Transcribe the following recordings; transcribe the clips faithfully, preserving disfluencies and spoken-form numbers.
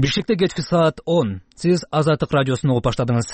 Бишкекте кечки саат он. Сиз Азаттык радиосун угуп баштадыңыз.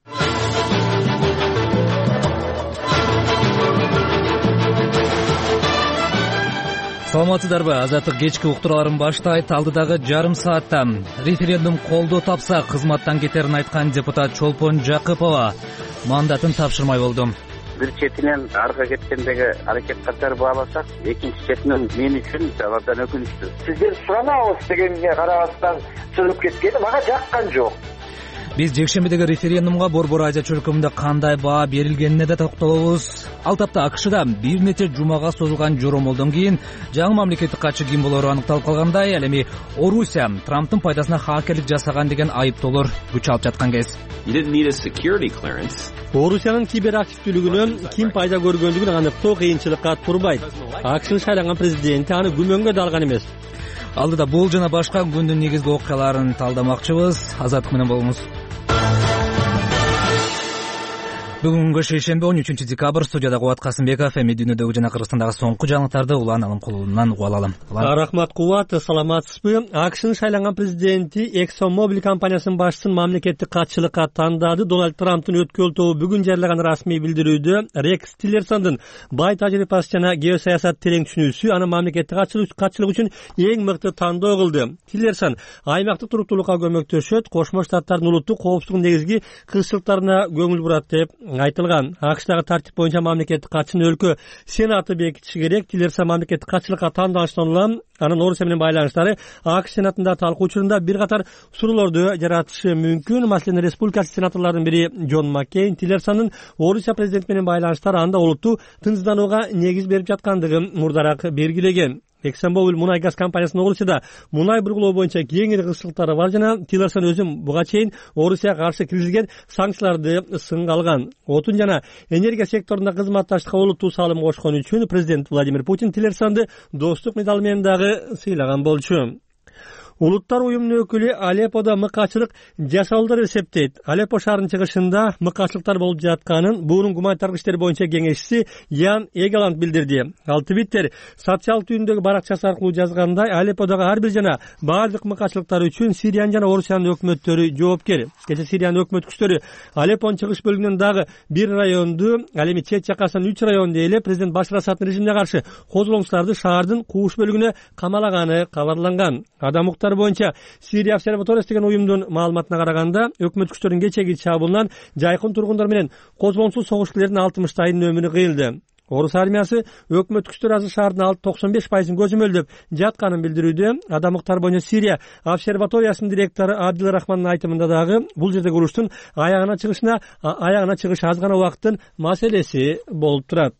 Саламатсыздарбы? Азаттык кечки уктурууларын баштайт. Алдыдагы жарым саатта референдум колдоо тапса кызматтан кетерин айткан депутат Чолпон Жакыпова мандатын тапшырмай болду. Бир четинен арга кеткендеги аракет катары бааласак, экинчи четинен мен үчүн абдан өкүнүчтүү. Сиздер суранабыз дегенге карабастан чыгып кеткени мага жаккан жок. Биз жекшембидеги референдумга Борбор Азия чөлкөмүндө кандай баа берилгенине да токтолобуз. Ал тапта АКШда бир нече жумага созулган жоромолдон кийин жаңы мамлекеттик катчы ким болору аныкталып калгандай, ал эми Орусия Трамптын пайдасына хакерлик жасаган деген айыптоолор күч алып жаткан кез. Орусиянын киберактивдүүлүгүнөн ким пайда көргөндүгүн аныктоо кыйынчылыкка турбайт. АКШнын шайланган президенти аны күмөнгө да алган эмес. Алдыда бул жана башка күндүн негизги окуяларын талдамакчыбыз. Азаттык менен болуңуз. Бүгүнкү шейшемби он үчүнчү декабрь, студияда Кубат Касымбеков, эми дүйнөдөгү жана Кыргызстандагы соңку жаңылыктарды улан алым кулунан угуп алалым. Рахмат Кубат, саламатсызбы? АКШнын шайланган президенти ExxonMobil компаниясынын башчысын мамлекеттик катчылыкка тандады. Дональд Трамптын өткөн тобу бүгүн жарыяган расмий билдирүүдө Рекс Тиллерсондун бай тажрыйбасы жана геосаясат терең түшүнүүсү аны мамлекеттик катчылык үчүн эң мыкты тандоо кылды. Тиллерсон аймактык туруктуулукка көмөктөшөт, Кошмо Штаттардын улуттук коопсуздугунун негизги кызчылыктарына көңүл бурат деп айтылган. АКШдагы тартип боюнча мамлекеттик катчыны өлкө сенаты бекитиши керек. Тиллерсон мамлекеттик катчылыкка тандалыштан улам анын Орусия менен байланыштары АКШ сенатында талкуу учурунда бир катар суроолорду жаратышы мүмкүн. Маселен, республикачы сенаторлордун бири Джон Маккейн Тиллерсондун Орусия президенти менен байланыштары анда олуттуу тынчсызданууга негиз берип жаткандыгын мурдараак белгилеген. ExxonMobil мунай газ компаниясынын Орусияда мунай бургулоо боюнча кеңири кызчылыктары бар жана Тиллерсон өзү буга чейин Орусияга каршы киргизилген санкцияларды сынга алган. Отун жана энергия секторунда кызматташтыкка олуттуу салым кошкон үчүн президент Владимир Путин Тиллерсонду достук медалы менен дагы сыйлаган болчу. Улуттар уюмунун өкүлү Алепподо мыкачылык жасалдыр эсептейт. Алеппо шаарынын чыгышында мыкачылыктар болуп жатканын буунун гуманитардык иштер боюнча кеңешчиси Ян Эгеланд билдирди. Ал Твиттер социал түйүндөгү баракчасы аркылуу жазгандай, Алепподогу ар бир жана баардык мыкачылыктар үчүн Сириянын жана Орусиянын өкмөттөрү жоопкер. Кечээ Сириянын өкмөт күчтөрү Алеппонун чыгыш бөлүгүнөн дагы бир районду, ал эми чет жакасынан үч районду ээлеп, президент Башар Асаддын режимине каршы козголоңчуларды шаардын кууш бөлүгүнө камалаганы кабарланган. Адам укуктары боюнча Сирия обсерваториясы деген уюмдун маалыматына караганда, өкмөт күчтөрүнүн кечеги чабуулунан жайкын тургундар менен козголоңчул согушкерлердин алтымыштайдын өмүрү кыйылды. Орус армиясы өкмөт күчтөрү азыр шаардын токсон беш пайызын көзөмөлдөп жатканын билдирүүдө. Адам укуктары боюнча Сирия обсерваториясынын директору Абдил Рахмандын айтымында дагы бул жердеги уруштун аягына чыгышына аягына чыгыш аз гана убакыттын маселеси болуп турат.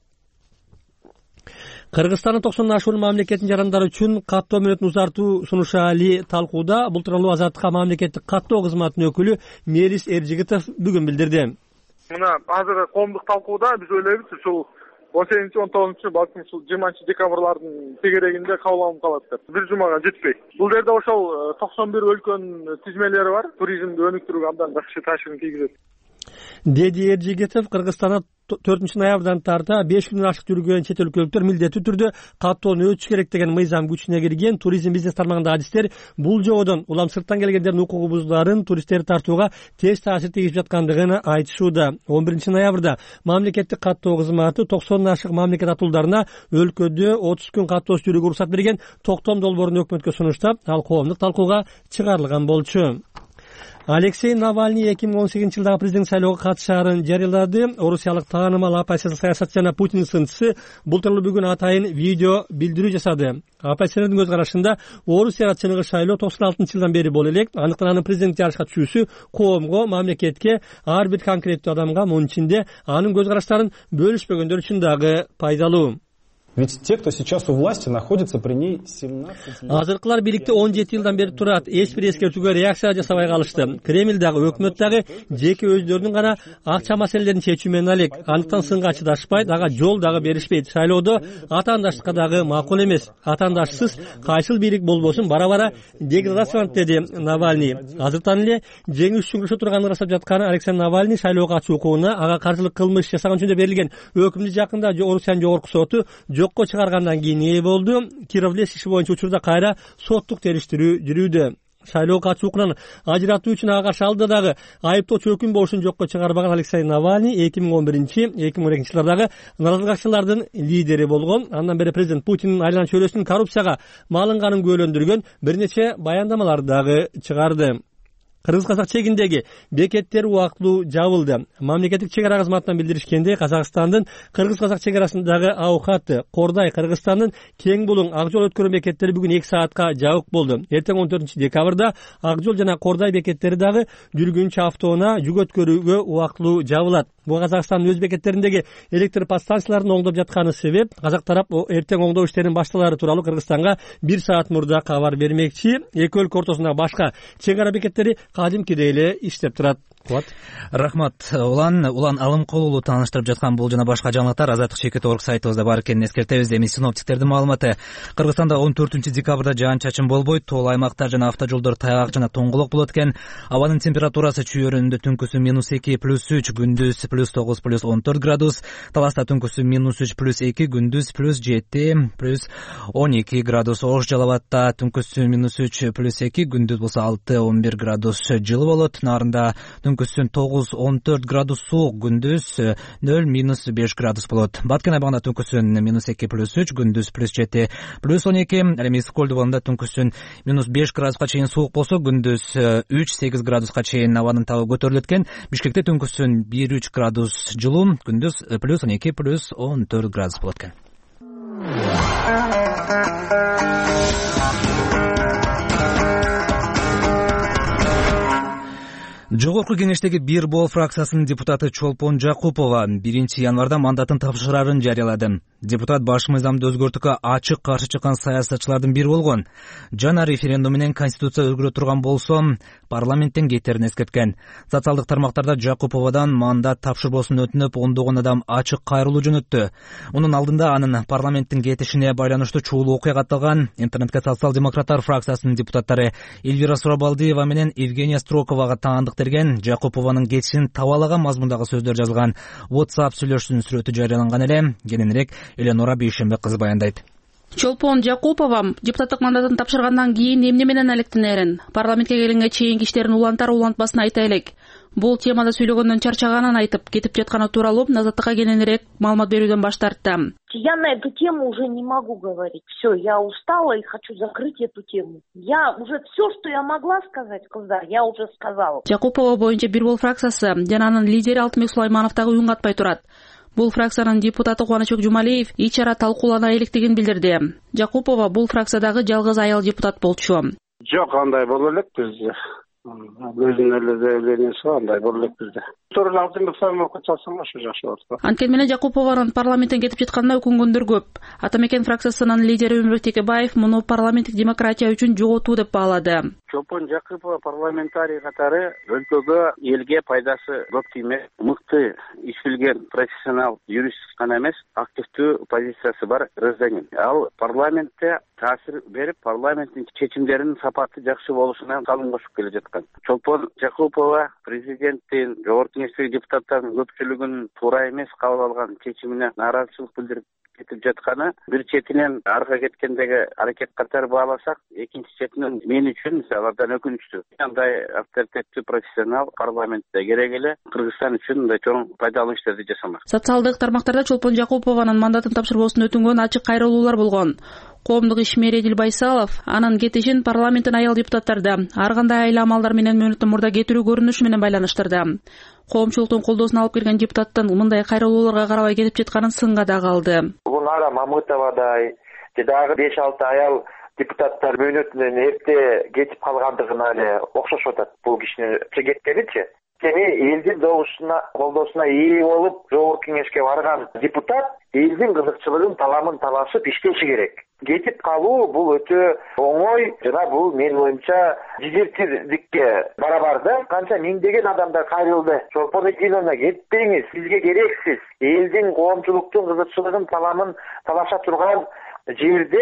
Кыргызстандын токсондон ашуун мамлекеттин жарандары үчүн каттоо мөөнөтүн узартуу сунушали талкууда. Бул тууралуу Азаттыкка мамлекеттик каттоо кызматынын өкүлү Мелис Эржигитов бүгүн билдирди. Мына азыр коомдук талкууда биз ойлойбуз ушул он сегизинчи он тогузунчу балким ушул жыйырманчы декабрлардын тегерегинде кабыл алынып калат деп. Бир жумага жетпей. Бул жерде ошол токсон бир өлкөнүн тизмелери бар. Туризмди өнүктүрүүгө абдан жакшы таасирин тийгизет. Деди Эржигитов Кыргызстанда төртүнчү ноябрдан тарта беш күндөн ашык жүргөн чет өлкөлүктөр милдеттүү түрдө каттоону өтүш керек деген мыйзам күчүнө кирген. Туризм бизнес тармагындагы адистер бул жободон улам сырттан келгендердин укугу бузууларын туристтерди тартууга тез таасир тийгизип жаткандыгын айтышууда. он биринчи ноябрда мамлекеттик каттоо кызматы токсондон ашык мамлекет атуулдарына өлкөдө отуз күн каттоосуз жүрүүгө уруксат берген токтом долбоорун өкмөткө сунуштап, ал коомдук талкууга чыгарылган болчу. Алексей Навальный эки миң он сегизинчи жылдагы президент шайлоого катышаарын жарыялады. Орусиялык таанымал оппозициялык саясатчы жана Путиндин сынчысы бул тууралуу бүгүн атайын видео билдирүү жасады. Оппозиционердин көз карашында Орусияга чыныгы шайлоо токсон алтынчы жылдан бери боло элек. Андыктан анын президент жарышка түшүүсү коомго, мамлекетке, ар бир конкреттүү адамга, мунун ичинде анын көз караштарын бөлүшпөгөндөр үчүн дагы пайдалуу. Ведь те, кто сейчас у власти, находятся при ней семнадцать лет. Азыркылар бийликте он жети жылдан бери турат. Эч бир эскертүүгө реакция жасабай калышты. Кремль дагы, өкмөт дагы жеке өздөрүнүн гана акча маселелерин чечүү менен алек. Андыктан сынга чыдашпайт, ага жол дагы беришпейт. Шайлоодо атаандаштыкка дагы макул эмес. Атаандашсыз кайсыл бийлик болбосун бара-бара деградацияланат, деди Навальный. Азыртан эле жеңиш үчүн күрөшө турганын ырастап жаткан Алексей Навальный шайлоого катышуу укугуна ага каржылык кылмыш жасаган үчүн берилген өкүмдү жакында Орусиянын жогорку соту жокко чыгаргандан кийин ээ болду. Кировлес иши боюнча учурда кайра соттук териштирүү жүрүүдө. шайлоо катышуу укугунан ажыратуу үчүн ага каршы алды дагы айыптоочу өкүм болушун жокко чыгарбаган Алексей Навальный эки миң он биринчи эки миң он экинчи жылдардагы наразылыкчылардын лидери болгон. Андан бери президент Путиндин айлан чөйрөсүнүн коррупцияга малынганын күбөлөндүргөн бир нече баяндамаларды дагы чыгарды. Кыргыз-казак чегиндеги бекеттер убактылуу жабылды. Мамлекеттик чек ара кызматынан билдиришкендей, Казакстандын Кыргыз-казак чек арасындагы Аукаты, Кордай, Кыргызстандын Кең Булуң ак жол өткөрүү бекеттери бүгүн эки саатка жабык болду. Эртең он төртүнчү декабрда ак жол жана Кордай бекеттери дагы жүргүнчү автоунаа жүк өткөрүүгө убактылуу жабылат. Бул Казакстандын өз бекеттериндеги электр подстанцияларын оңдоп жатканы себеп. Казак тарап эртең оңдоо иштеринин башталары тууралуу Кыргызстанга бир саат мурда кабар бермекчи. Эки өлкө ортосундагы башка чек ара бекеттери кадимкидей эле иштеп турат. Рахмат. Улан улан алым колулуу тааныштырып жаткан бул жана башка жаңылыктар Азаттык чекит орг сайтыбызда бар экенин эскертебиз. Эми синоптиктердин маалыматы. Кыргызстанда он төртүнчү декабрда жаан-чачын болбойт, тоол аймактар жана автожолдор тайгак жана тоңголок болот экен. Абанын температурасы чүйөрүндө түнкүсү минус эки плюс үч, күндүз плюс тогуз плюс он төрт градус, Таласта түнкүсү минус үч плюс эки, күндүз плюс жети плюс он эки градус, Ош Жалалбатта түнкүсү минус үч плюс эки, күндүз болсо алты он бир градус жылы болот. Нарында түнкүсүн тогуз он төрт градус суук, күндүз нөл минус беш градус болот. Баткен айбагында түнкүсүн минус эки плюс үч, күндүз плюс жети плюс он эки. Ал эми Сколду болонда түнкүсүн минус беш градуска чейин суук болсо, күндүз үч сегиз градуска чейин абанын табы көтөрүлөт экен. Бишкекте түнкүсүн бир үч градус жылуу, күндүз плюс он эки плюс он төрт градус болот экен. Жогорку кеңештеги Бир Бол фракциясынын депутаты Чолпон Жакупова биринчи январда мандатын тапшырарын жарыялады. Депутат баш мыйзамды өзгөртүүгө ачык каршы чыккан саясатчылардын бири болгон. Жана референдум менен конституция өзгөрө турган болсо, парламенттен кетерин эскерткен. Социалдык тармактарда Жакуповадан мандат тапшырбосун өтүнүп, ондогон адам ачык кайрылуу жөнөттү. Мунун алдында анын парламенттин кетишине байланыштуу чуулуу окуя катталган. Интернетке социал-демократтар фракциясынын депутаттары Эльвира Сурабалдиева менен Евгения Строковага таандык берген. Жакупованын кетишин табалаган мазмундагы сөздөр жазылган WhatsApp сүйлөшүүнүн сүрөтү жарыяланган эле. Кененирээк Эленора Бейшембек кызы баяндайт. Чолпон Жакупова депутаттык мандатын тапшыргандан кийин эмне менен алектенерин, парламентке келгенге чейинки иштерин улантар улантпасын айта элек. Бул темада сүйлөгөндөн чарчаганын айтып, кетип жатканы тууралуу Азаттыкка кененирээк маалымат берүүдөн баш тартты. Я на эту тему уже не могу говорить. Все, я устала и хочу закрыть эту тему. Я уже все, что я могла сказать, Кыздар, я уже сказала. Жакупова боюнча Бир Бол фракциясы жана анын лидери Алтынбек Сулайманов дагы үн катпай турат. Бул фракциянын депутаты Кубанычбек Жумалиев ич ара талкуулана электигин билдирди. Жакупова бул фракциядагы жалгыз аял депутат болчу. Жок, андай боло элек биз. Өзүнүн эле заявлениясы андай боло элек бизде. Алтынбек Сулаймановго чалсам ошо жакшы болот. Анткени менен Жакупованын парламенттен кетип жатканына өкүнгөндөр көп. Атамекен фракциясынын лидери Өмүрбек Текебаев муну парламенттик демократия үчүн жоготуу деп баалады. Чолпон Жакупова парламентарий катары өлкөгө, элге пайдасы көп тиймек, мыкты иш билген профессионал юрист гана эмес, активдүү позициясы бар гражданин. Ал парламентте таасир берип, парламенттин чечимдеринин сапаты жакшы болушуна калым кошуп келе жаткан. Чолпон Жакупова президенттин, жогорку кеңештеги депутаттардын көпчүлүгүнүн туура эмес кабыл алган чечимине нааразычылык билдирип кетип жатканы бир четинен арга кеткендеги аракет катары бааласак, экинчи четинен мен үчүн алардан өкүнүчтүү. Андай авторитеттүү профессионал парламентте керек эле, Кыргызстан үчүн мындай чоң пайдалуу иштерди жасамак. Социалдык тармактарда Чолпон Жакупованын мандатын тапшырбосун өтүнгөн ачык кайрылуулар болгон. Коомдук ишмер Эдил Байсалов анын кетишин парламенттин аял депутаттарды ар кандай айла амалдар менен мөөнөттөн мурда кетирүү көрүнүшү менен байланыштырды. Коомчулуктун колдоосун алып келген депутаттын мындай кайрылууларга карабай кетип жатканын сынга дагы алды. Гулнара Мамытовадай же дагы беш алты аял депутаттар мөөнөтүнөн эрте кетип калгандыгына эле окшошуп атат бул кишинин кеткеничи. Эми элдин добушуна, колдоосуна ээ болуп, жогорку кеңешке барган депутат элдин кызыкчылыгын, таламын талашып иштеши керек. Кетип калуу бул өтө оңой жана бул менин оюмча жизиртирдикке барабар да. Канча миңдеген адамдар кайрылды. Чолпон Экиновна, кетпеңиз, сизге керексиз. Элдин коомчулуктун кызыкчылыгын, таламын талаша турган жерде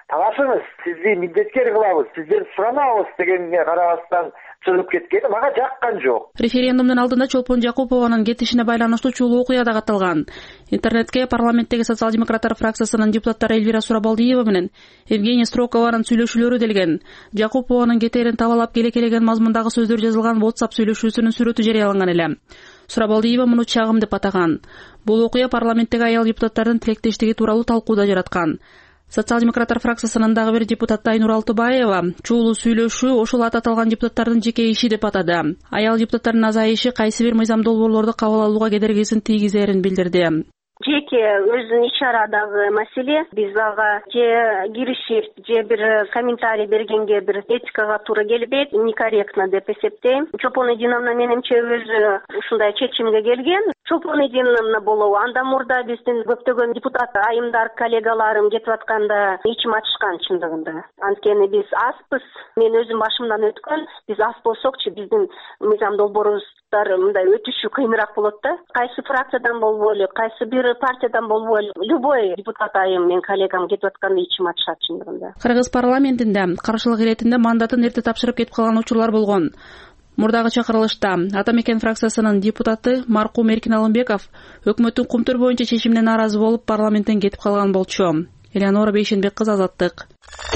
талашыңыз, сизди милдеткер кылабыз, сизден суранабыз дегенге карабастан чыгып кеткени мага жаккан жок. Референдумдун алдында Чолпон Жакупованын кетишине байланыштуу чулуу окуя да катталган. Интернетке парламенттеги социал-демократтар фракциясынын депутаттары Эльвира Сурабалдиева менен Евгения Строкованын сүйлөшүүлөрү делген. Жакупованын кетерин табалап келекелеген мазмундагы сөздөр жазылган WhatsApp сүйлөшүүсүнүн сүрөтү жарыяланган эле. Сурабалдиева муну чагым деп атаган. Бул окуя парламенттеги аял депутаттардын тилектештиги тууралуу талкууда жараткан. Социал-демократтар фракциясынын дагы бир депутаты Айнур Алтыбаева чуулуу сүйлөшүү ошол ат аталган депутаттардын жеке иши деп атады. Аял депутаттардын азайышы кайсы бир мыйзам долбоорлорду кабыл алууга кедергисин тийгизерин билдирди. Жеке өзүнүн иш-чарадагы маселе, биз ага же киришип, же бир комментарий бергенге бир этикага туура келбейт, некорректно деп эсептейм. Чолпон Эдиновна менимче өзү ушундай чечимге келген. Чолпон Эдиновна болобу, андан мурда биздин көптөгөн депутат айымдар, коллегаларым кетип атканда ичим ачышкан чындыгында. Анткени биз аспыз, мен өзүм башымдан өткөн, биз аз болсокчу биздин мыйзам долбоорубуз мындай өтүшү кыйыныраак болот да. Кайсы фракциядан болбойлу, кайсы бир партиядан болбойлу, любой депутат айым мен коллегам кетип атканда ичим ачышат чындыгында. Кыргыз парламентинде каршылык иретинде мандатын эрте тапшырып кетип калган учурлар болгон. Мурдагы чакырылышта Ата Мекен фракциясынын депутаты маркум Эркин Алымбеков өкмөттүн кумтөр боюнча чечимине нааразы болуп парламенттен кетип калган болчу. Элеонора Бейшенбек кызы, Азаттык.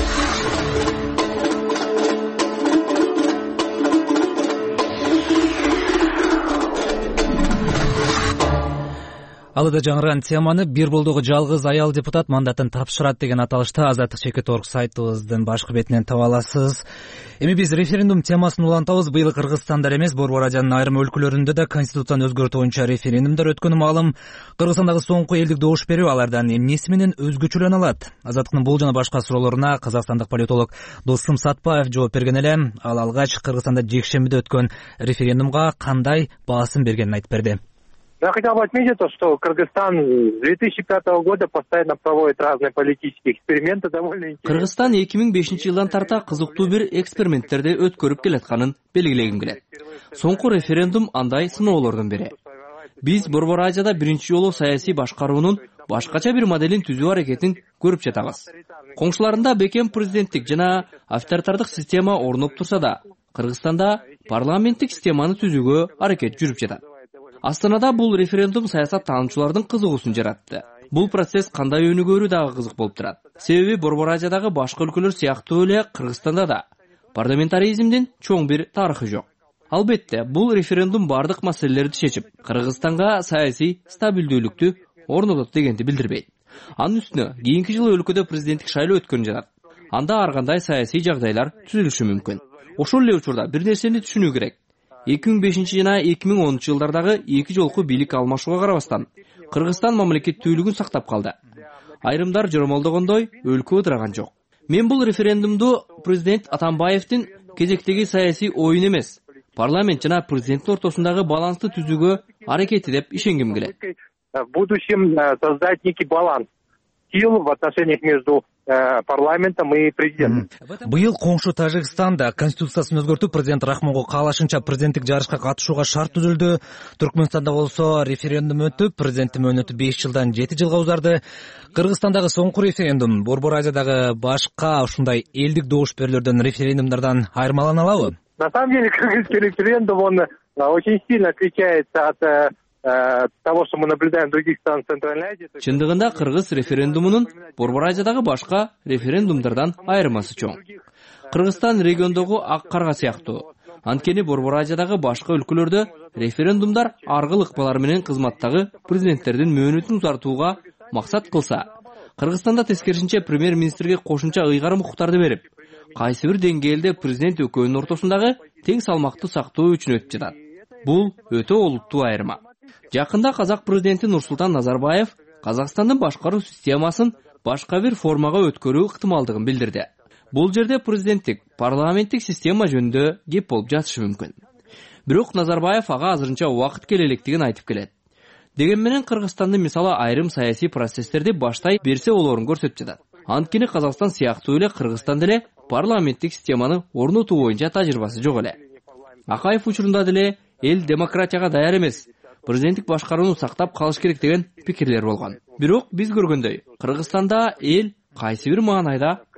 Алыда жаңырган теманы бир болдогу жалгыз аял депутат мандатын тапшырат деген аталышта Азаттык чекит орг сайтыбыздын башкы бетинен таба аласыз. Эми биз референдум темасын улантабыз. Быйыл Кыргызстанда эмес, Борбор Азиянын айрым өлкөлөрүндө да конституцияны өзгөртүү боюнча референдумдар өткөнү маалым. Кыргызстандагы соңку элдик добуш берүү алардан эмнеси менен өзгөчөлөнө алат? Азаттыктын бул жана башка суроолоруна казакстандык политолог Достум Сатпаев жооп берген эле. Ал алгач Кыргызстанда жекшембиде өткөн референдумга кандай баасын бергенин айтып берди. Я хотел бы отметить то, что Кыргызстан с две тысячи пятого года постоянно проводит разные политические эксперименты, довольно интересные. Кыргызстан эки миң бешинчи жылдан тарта кызыктуу бир эксперименттерди өткөрүп келатканын белгилегим келет. Соңку референдум андай сыноолордун бири. Биз Борбор Азияда биринчи жолу саясий башкаруунун башкача бир моделин түзүү аракетин көрүп жатабыз. Коңшуларында бекем президенттик жана авторитардык система орноп турса да, Кыргызстанда парламенттик системаны түзүүгө аракет жүрүп жатат. Астанада бул референдум саясат таануучулардын кызыгуусун жаратты. Бул процесс кандай өнүгүүрү дагы кызык болуп турат. Себеби Борбор Азиядагы башка өлкөлөр сыяктуу эле Кыргызстанда да парламентаризмдин чоң бир тарыхы жок. Албетте, бул референдум бардык маселелерди чечип, Кыргызстанга саясий стабилдүүлүктү орнотот дегенди билдирбейт. Анын үстүнө кийинки жылы өлкөдө президенттик шайлоо өткөн жатат. Анда ар кандай саясий жагдайлар түзүлүшү мүмкүн. Ошол эле учурда бир нерсени түшүнүү керек. эки миң бешинчи жана эки миң онунчу жылдардагы эки жолку бийлик алмашууга карабастан Кыргызстан мамлекеттүүлүгүн сактап калды. Айрымдар жоромолдогондой өлкө ыдыраган жок. Мен бул референдумду президент Атамбаевдин кезектеги саясий оюн эмес, парламент жана президенттин ортосундагы балансты түзүүгө аракети деп ишенгим келет. В будущем создать некий баланс сил в отношениях между парламентом и президентом. Быйыл коңшу Тажикстанда конституциясын өзгөртүү президент Рахмонго каалашынча президенттик жарышка катышууга шарт түзүлдү. Түркмөнстанда болсо референдум өтүп, президенттин мөөнөтү беш жылдан жети жылга узарды. Кыргызстандагы соңку референдум Борбор Азиядагы башка ушундай элдик добуш берүүлөрдөн, референдумдардан айырмалана алабы? На самом деле, кыргызский референдум, он очень сильно отличается от того, что мы наблюдаем в других странах Центральной Азии. Чындыгында кыргыз референдумунун Борбор Азиядагы башка референдумдардан айырмасы чоң. Кыргызстан региондогу ак карга сыяктуу. Анткени Борбор Азиядагы башка өлкөлөрдө референдумдар аргыл ыкпалар менен кызматтагы президенттердин мөөнөтүн узартууга максат кылса, Кыргызстанда тескерисинче премьер-министрге кошумча ыйгарым укуктарды берип, кайсы бир деңгээлде президент экөөнүн ортосундагы тең салмакты сактоо үчүн өтүп жатат. Бул өтө олуттуу айырма. Жакында казак президенти Нурсултан Назарбаев Казакстандын башкаруу системасын башка бир формага өткөрүү ыктымалдыгын билдирди. Бул жерде президенттик, парламенттик система жөнүндө кеп болуп жатышы мүмкүн. Бирок Назарбаев ага азырынча убакыт келе электигин айтып келет. Деген менен Кыргызстандын мисалы айрым саясий процесстерди баштай берсе болорун көрсөтүп жатат. Анткени Казакстан сыяктуу эле Кыргызстан деле парламенттик системаны орнотуу боюнча тажрыйбасы жок эле. Акаев учурунда деле эл демократияга даяр эмес, президенттик башкарууну сактап калыш керек деген пикирлер болгон. Бирок биз көргөндөй, Кыргызстанда эл кайсы бир маанайда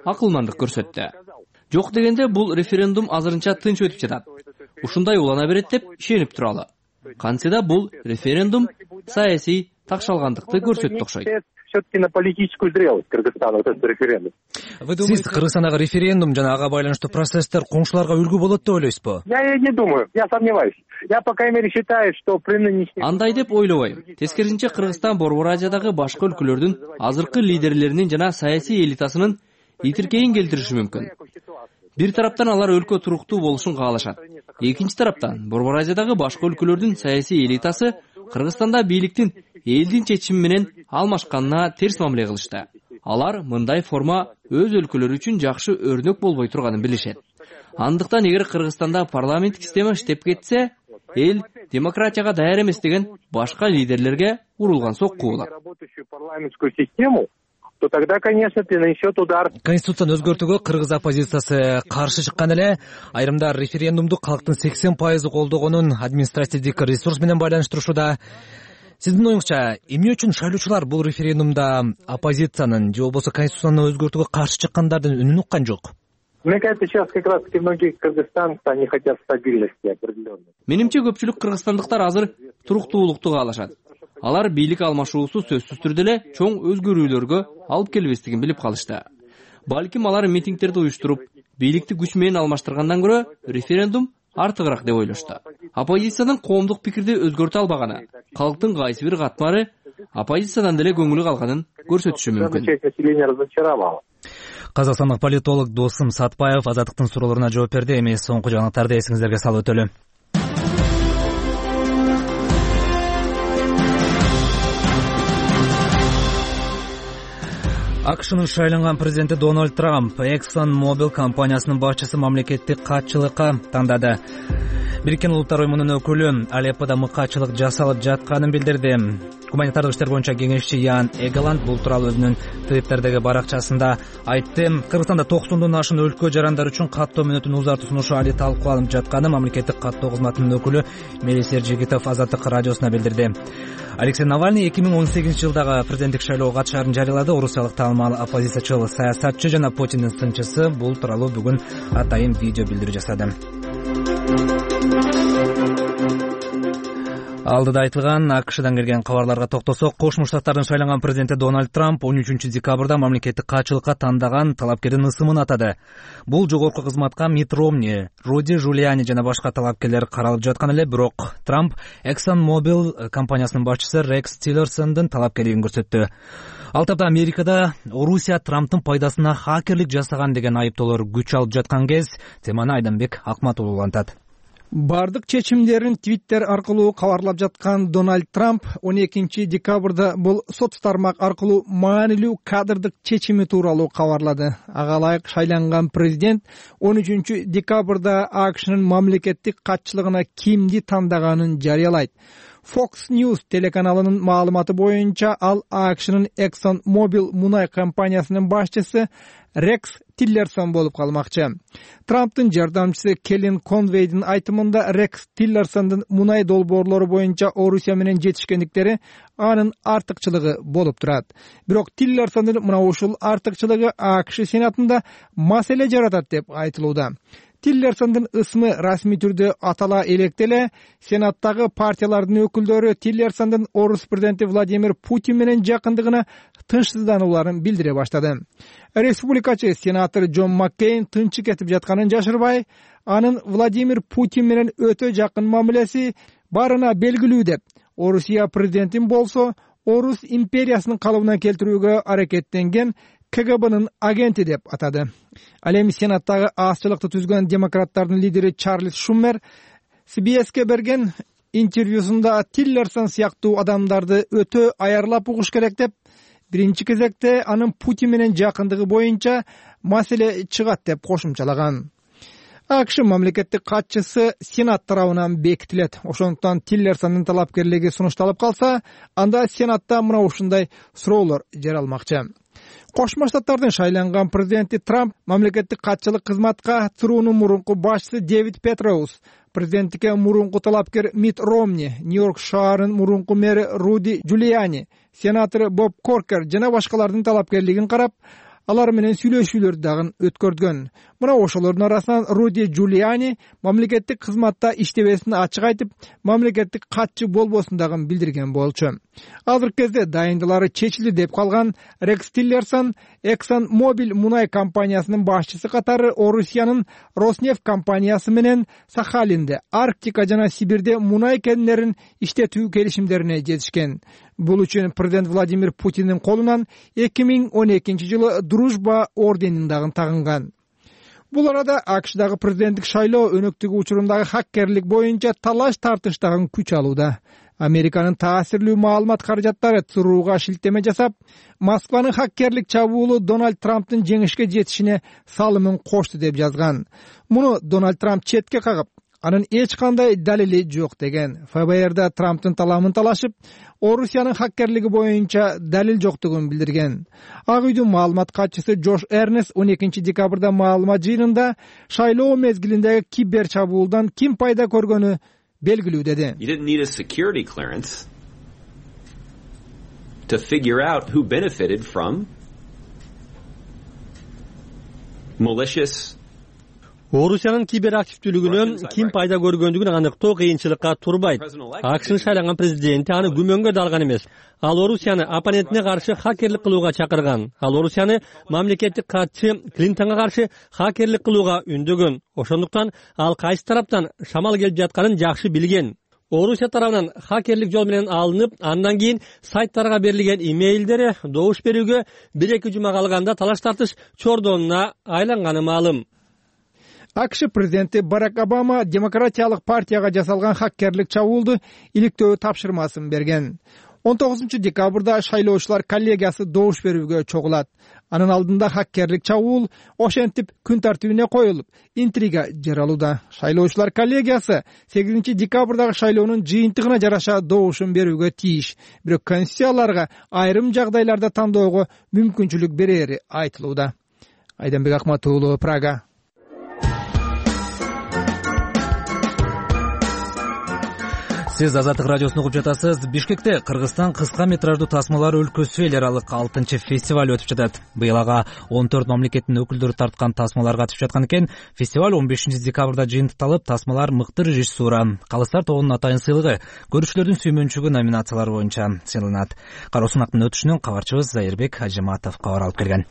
акылмандык көрсөттү. Жок дегенде бул референдум азырынча тынч өтүп жатат. Ушундай улана берет деп ишенип туралы. Кантсе да бул референдум саясий такшалгандыкты көрсөттү окшойт. Все-таки на политическую зрелость Кыргызстана вот этот референдум. Сиз Кыргызстандагы референдум жана ага байланыштуу процесстер коңшуларга үлгү болот деп ойлойсузбу? Я не думаю, я сомневаюсь. Я, по крайней мере, считаю, что при нынешнем... Андай деп ойлобойм. Тескерисинче Кыргызстан Борбор Азиядагы башка өлкөлөрдүн азыркы лидерлеринин жана саясий элитасынын итиркейин келтириши мүмкүн. Бир тараптан алар өлкө туруктуу болушун каалашат. Экинчи тараптан Борбор Азиядагы башка өлкөлөрдүн саясий элитасы Кыргызстанда бийликтин элдин чечими менен алмашканына терс мамиле кылышты. Алар мындай форма өз өлкөлөрү үчүн жакшы өрнөк болбой турганын билишет. Андыктан эгер Кыргызстанда парламенттик система иштеп кетсе, эл демократияга даяр эмес деген башка лидерлерге урулган сокку болот. То тогда, конечно, нанесет удар. Конституцияны өзгөртүүгө кыргыз оппозициясы каршы чыккан эле, айрымдар референдумду калктын сексен пайызы колдогонун административдик ресурс менен байланыштырышууда. Сиздин оюңузча, эмне үчүн шайлоочулар бул референдумда оппозициянын же болбосо конституцияны өзгөртүүгө каршы чыккандардын үнүн уккан жок? Мне кажется, сейчас как раз таки многие кыргызстанцы, они хотят стабильности определенной. Менимче көпчүлүк кыргызстандыктар азыр туруктуулукту каалашат. Алар бийлик алмашуусу сөзсүз түрдө эле чоң өзгөрүүлөргө алып келбестигин билип калышты. Балким алар митингтерди уюштуруп, бийликти күч менен алмаштыргандан көрө референдум артыгыраак деп ойлошту. Оппозициянын коомдук пикирди өзгөртө албаганы, калктын кайсы бир катмары оппозициядан деле көңүлү калганын көрсөтүшү мүмкүн. Казакстандык политолог Досым Сатпаев Азаттыктын суроолоруна жооп берди. Эми соңку жаңылыктарды эсиңиздерге салып өтөлү. АКШнын шайланган президенти Дональд Трамп Exxon Mobil компаниясынын башчысы мамлекеттик катчылыкка тандады. Бириккен Улуттар Уюмунун өкүлү Алеппода мыкаачылык жасалып жатканын билдирди. Гуманитардык иштер боюнча кеңешчи Ян Эгаланд бул тууралуу өзүнүн Twitter'деги баракчасында айтты. Кыргызстанда токсондон ашуун өлкө жарандар үчүн каттоо мүнөтүн узартуу сунушу али талкууланып жатканын мамлекеттик каттоо кызматынын өкүлү Мелис Эржигитов Азаттык радиосуна билдирди. Алексей Навальный эки миң он сегизинчи жылдагы президенттик шайлоого катышаарын жарыялады. Орусиялык таанымал оппозициячыл саясатчы жана Путиндин сынчысы бул тууралуу бүгүн атайын видео билдирүү жасады. Алдыда айтылган АКШдан келген кабарларга токтосок, Кошмо Штаттардын шайланган президенти Дональд Трамп он үчүнчү декабрда мамлекеттик катчылыкка тандаган талапкердин ысымын атады. Бул жогорку кызматка Мит Ромни, Руди Жулиани жана башка талапкерлер каралып жаткан эле, бирок Трамп Exxon Mobil компаниясынын башчысы Рекс Тиллерсондун талапкерлигин көрсөттү. Ал тапта Америкада Орусия Трамптын пайдасына хакерлик жасаган деген айыптоолор күч алып жаткан кез, теманы Айданбек Акматов улантат. Бардык чечимдерин Твиттер аркылуу кабарлап жаткан Дональд Трамп он экинчи декабрда бул соц тармак аркылуу маанилүү кадрдык чечими тууралуу кабарлады. Ага ылайык шайланган президент он үчүнчү декабрда АКШнын мамлекеттик катчылыгына кимди тандаганын жарыялайт. Fox News телеканалынын маалыматы боюнча ал АКШнын Exxon Mobil мунай компаниясынын башчысы Рекс Тиллерсон болуп калмакчы. Трамптын жардамчысы Келлин Конвейдин айтымында Рекс Тиллерсондун мунай долбоорлору боюнча Орусия менен жетишкендиктери анын артыкчылыгы болуп турат. Бирок Тиллерсондун мына ушул артыкчылыгы АКШ Сенатында маселе жаратат деп айтылууда. Тиллерсондун ысмы расмий түрдө атала электеле, Сенаттагы партиялардын өкүлдөрү Тиллерсондун Орус президенти Владимир Путин менен жакындыгына тынчсызданууларын билдире баштады. Республикачы сенатор Джон Маккейн тынчы кетип жатканын жашырбай, анын Владимир Путин менен өтө жакын мамилеси барына белгилүү деп, Орусия президентин болсо Орус империясынын калыбына келтирүүгө аракеттенген КГБнын агенти деп атады. Ал эми Сенаттагы азчылыкты түзгөн демократтардын лидери Чарльз Шумер Си Би Эске берген интервьюсунда Тиллерсон сыяктуу адамдарды өтө аярлап угуш керек деп, биринчи кезекте анын Путин менен жакындыгы боюнча маселе чыгат деп кошумчалаган. АКШ мамлекеттик катчысы Сенат тарабынан бекитилет. Ошондуктан Тиллерсондун талапкерлиги сунушталып калса, анда Сенатта мына ушундай суроолор жаралмакчы. Кошмо Штаттардын шайланган президенти Трамп мамлекеттик катчылык кызматка ЦРУнун мурунку башчысы Дэвид Петроус, президенттикке мурунку талапкер Мит Ромни, Нью-Йорк шаарынын мурунку мэри Руди Жулиани, сенатор Боб Коркер жана башкалардын талапкерлигин карап, алар менен сүйлөшүүлөрдү дагы өткөргөн. Мына ошолордун арасынан Руди Джулиани мамлекеттик кызматта иштебесин ачык айтып, мамлекеттик катчы болбосун дагы билдирген болчу. Азыркы кезде дайындалары чечилди деп калган Рекс Тиллерсон Exxon Mobil мунай компаниясынын башчысы катары Орусиянын Роснефть компаниясы менен Сахалинде, Арктика жана Сибирде мунай кенелерин иштетүү келишимдерине жетишкен. Бул үчүн президент Владимир Путиндин колунан эки миң он экинчи жылы Дружба орденин дагы тагынган. Бул арада АКШдагы президенттик шайлоо өнөктүгү учурундагы хаккерлик боюнча талаш тартыш дагы күч алууда. Американын таасирлүү маалымат каражаттары ЦРУга шилтеме жасап, Москванын хаккерлик чабуулу Дональд Трамптын жеңишке жетишине салымын кошту деп жазган. Муну Дональд Трамп четке кагып, анын эч кандай далили жок деген. ФБРда Трамптын таламын талашып, Орусиянын хаккерлиги боюнча далил жоктугун билдирген. Ак үйдүн маалымат катчысы Джош Эрнес он экинчи декабрда маалымат жыйынында шайлоо мезгилиндеги кибер чабуулдан ким пайда көргөнү белгилүү деди. You didn't need a security clearance to figure out who benefited from malicious Орусиянын кибер активдүүлүгүнөн ким пайда көргөндүгүн аныктоо кыйынчылыкка турбайт. АКШнын шайланган президенти аны күмөнгө да алган эмес. Ал Орусияны оппонентине каршы хакерлик кылууга чакырган. Ал Орусияны мамлекеттик катчы Клинтонго каршы хакерлик кылууга үндөгөн. Ошондуктан ал кайсы тараптан шамал келип жатканын жакшы билген. Орусия тарабынан хакерлик жол менен алынып, андан кийин сайттарга берилген имейлдери добуш берүүгө бир-эки жума калганда талаш тартыш чордонуна айланганы маалым. АКШ президенти Барак Обама Демократиялык партияга жасалган хаккерлик чабуулду иликтөө тапшырмасын берген. он тогузунчу декабрда шайлоочулар коллегиясы добуш берүүгө чогулат. Анын алдында хаккерлик чабуул ошентип күн тартибине коюлуп, интрига жаралууда. Шайлоочулар коллегиясы сегизинчи декабрдагы шайлоонун жыйынтыгына жараша добушун берүүгө тийиш. Бирок конституцияларга айрым жагдайларда тандоого мүмкүнчүлүк берери айтылууда. Айданбек Акмат уулу, Прага. Сиз Азаттык радиосун угуп жатасыз. Бишкекте Кыргызстан кыска метраждуу тасмалар өлкөсү эл аралык алтынчы фестиваль өтүп жатат. Быйыл ага он төрт мамлекеттин өкүлдөрү тарткан тасмалар катышып жаткан экен. Фестиваль он бешинчи декабрда жыйынтыкталып, тасмалар мыкты режиссура, Калыстар тобунун атайын сыйлыгы, көрүүчүлөрдүн сүймөнчүгү номинациялары боюнча сыйланат. Кароо сынактын өтүшүнөн кабарчыбыз Зайырбек Ажыматов кабар алып келген.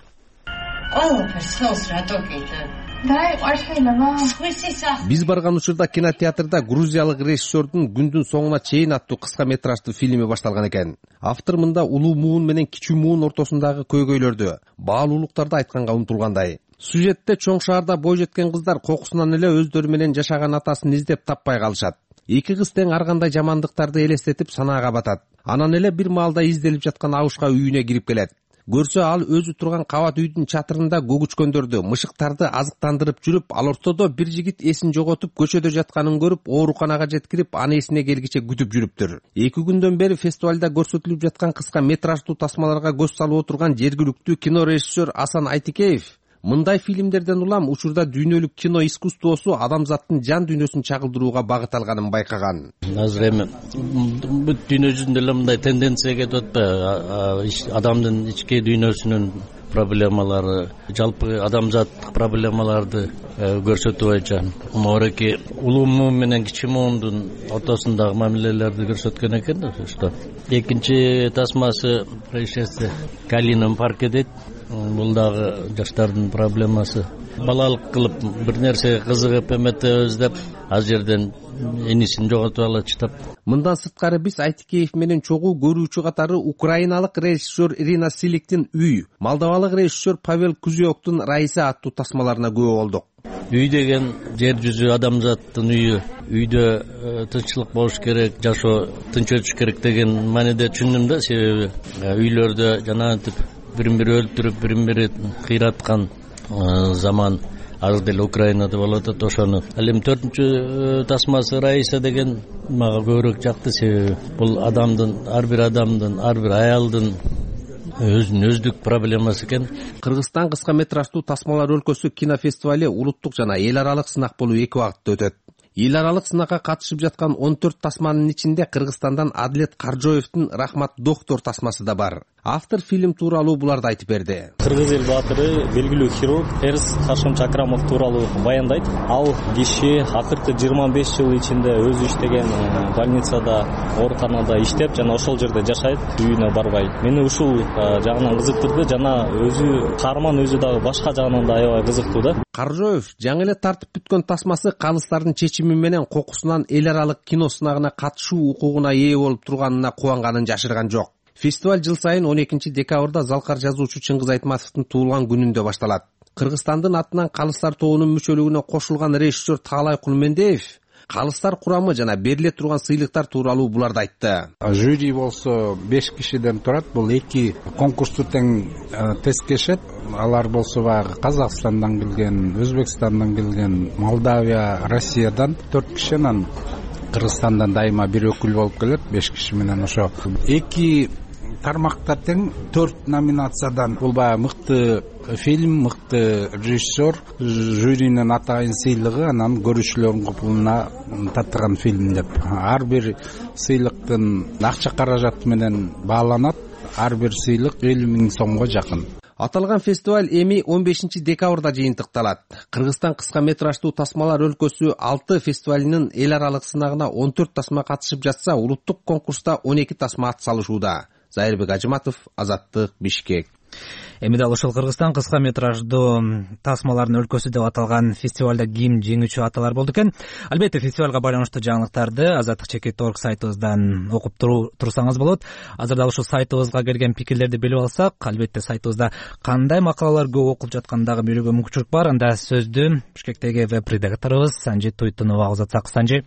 Биз барган учурда кинотеатрда грузиялык режиссердун Күндүн соңуна чейин аттуу кыска метраждуу фильми башталган экен. Автор мында улуу муун менен кичүү муун ортосундагы көйгөйлөрдү, баалуулуктарды айтканга умтулгандай. Сюжетте чоң шаарда бой жеткен кыздар кокусунан эле өздөрү менен жашаган атасын издеп таппай калышат. Эки кыз тең ар кандай жамандыктарды элестетип санаага батат. Анан эле бир маалда изделип жаткан абышка үйүнө кирип келет. Көрсө ал өзү турган кабат үйдүн чатырында көгүчкөндөрдү, мышыктарды азыктандырып жүрүп, ал ортодо бир жигит эсин жоготуп көчөдө жатканын көрүп, ооруканага жеткирип, аны эсине келгиче күтүп жүрүптүр. Эки күндөн бери фестивалда көрсөтүлүп жаткан кыска метраждуу тасмаларга көз салып отурган жергиликтүү кино режиссер Асан Айтикеев мындай фильмдерден улам учурда дүйнөлүк кино искусствосу адамзаттын жан дүйнөсүн чагылдырууга багыт алганын байкаган. Азыр эми бүт дүйнө жүзүндө эле мындай тенденция кетип атпайбы? Адамдын ички дүйнөсүнүн проблемалары, жалпы адамзаттык проблемаларды көрсөтүү боюнча мореки улуу муун менен кичи муундун ортосундагы мамилелерди көрсөткөн экен. Экинчи тасмасы происшествие Калинин парке дейт. Бул дагы жаштардын проблемасы. Балалык кылып бир нерсеге кызыгып эметебиз деп ал жерден энисин жоготуп алып чыгып. Мындан сырткары биз Айтикеев менен чогуу көрүүчү катары украиналык режиссер Ирина Силиктин Үй, молдовалык режиссер Павел Кузьоктун Раиса аттуу тасмаларына күбө болдук. Үй деген жер жүзү адамзаттын үйү. Үйдө тынччылык болуш керек, жашоо тынч өтүш керек деген мааниде түшүндүм да, себеби үйлөрдө жанагынтип бирин бири өлтүрүп, бирин бири кыйраткан заман азыр деле Украинада болуп атат ошону. Ал эми төртүнчү тасмасы Раиса деген мага көбүрөөк жакты, себеби бул адамдын, ар бир адамдын, ар бир аялдын өзүнүн өздүк проблемасы экен. Кыргызстан кыска метраждуу тасмалар өлкөсү кинофестивали улуттук жана эл аралык сынак болуп эки убакытта өтөт. эл аралык сынакка катышып жаткан он төрт тасманын ичинде Кыргызстандан Адилет Каржоевдун Рахмат доктор тасмасы да бар. Автор фильм тууралуу буларды айтып берди. Кыргыз эл баатыры, белгилүү хирург Эрс Хашим Чакрамов тууралуу баяндайт. Ал киши акыркы жыйырма беш жыл ичинде өзү иштеген больницада, ооруканада иштеп, жана ошол жерде жашайт, үйүнө барбай. Мени ушул жагынан кызыктырды, жана өзү каарман өзү дагы башка жагынан да аябай кызыктуу да. Каржоев жаңы эле тартып бүткөн тасмасы калыстардын чечими менен кокусунан эл аралык кино сынагына катышуу укугуна ээ болуп турганына кубанганын жашырган жок. Фестиваль жыл сайын он экинчи декабрда залкар жазуучу Чыңгыз Айтматовдун туулган күнүндө башталат. Кыргызстандын атынан Калыстар тобунун мүчөлүгүнө кошулган режиссер Таалай Кулмендеев калыстар курамы жана бериле турган сыйлыктар тууралуу буларды айтты. Жюри болсо беш кишиден турат. Бул эки конкурсту тең тескешет. Алар болсо баягы Казакстандан келген, Өзбекстандан келген, Молдавия, Россиядан төрт киши, анан Кыргызстандан дайыма бир өкүл болуп келет, беш киши менен ошо. Эки тармакта тең төрт номинациядан бул баягы мыкты фильм, мыкты режиссер, жюринин атайын сыйлыгы, анан көрүүчүлөрдүн купулуна таттырган фильм деп. Ар бир сыйлыктын акча каражаты менен бааланат. Ар бир сыйлык элүү миң сомго жакын. Аталган фестиваль эми он бешинчи декабрда жыйынтыкталат. Кыргызстан кыска метраждуу тасмалар өлкөсү алты фестивалинин эл аралык сынагына он төрт тасма катышып жатса, улуттук конкурста он эки тасма ат салышууда. Зайырбек Ажыматов, Азаттык, Бишкек. Эми дал ушул Кыргызстан кыска метраждуу тасмалардын өлкөсү деп аталган фестивалда ким жеңүүчү аталар болду экен? Албетте фестивалга байланыштуу жаңылыктарды азаттык чекит точка орг сайтыбыздан окуп турсаңыз болот. Азырда ушул сайтыбызга келген пикирлерди билип алсак, албетте сайтыбызда кандай макалалар көп окулуп жаткандыгы билүүгө мүмкүнчүлүк бар. Анда сөздү Бишкектеги веб редакторубуз Санжи Туйтуновго узатсак. Санжи.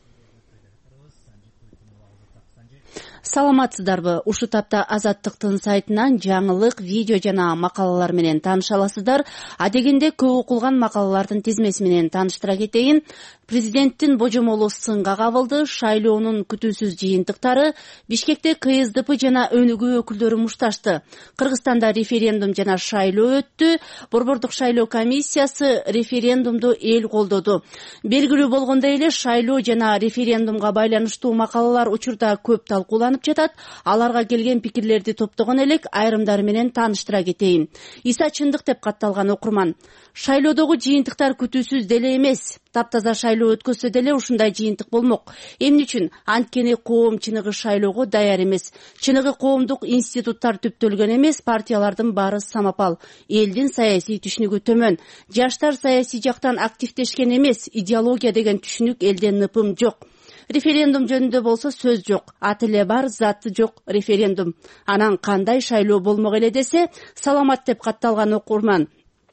Саламатсыздарбы? Ушу тапта Азаттыктын сайтынан жаңылык, видео жана макалалар менен тааныша аласыздар. Адегенде көп окулган макалалардын тизмеси менен тааныштыра кетейин. Президенттин божомолу сынга кабылды, шайлоонун күтүүсүз жыйынтыктары, Бишкекте К С Д П жана өнүгүү өкүлдөрү мушташты. Кыргызстанда референдум жана шайлоо өттү. Борбордук шайлоо комиссиясы референдумду эл колдоду. Белгилүү болгондой эле шайлоо жана референдумга байланыштуу макалалар учурда көп талкууланып жатат. Аларга келген пикирлерди топтогон элек, айрымдары менен тааныштыра кетейин. Иса Чындык деп катталган окурман: шайлоодогу жыйынтыктар күтүүсүз деле эмес. Таптаза шайлоо өткөзсө деле ушундай жыйынтык болмок. Эмне үчүн? Анткени коом чыныгы шайлоого даяр эмес. Чыныгы коомдук институттар түптөлгөн эмес, партиялардын баары самапал. Элдин саясий түшүнүгү төмөн. Жаштар саясий жактан активдешкен эмес. Идеология деген түшүнүк элде ныпым жок. Референдум жөнүндө болсо сөз жок. Аты эле бар, заты жок референдум. Анан кандай шайлоо болмок эле десе, саламат деп катталган окурман.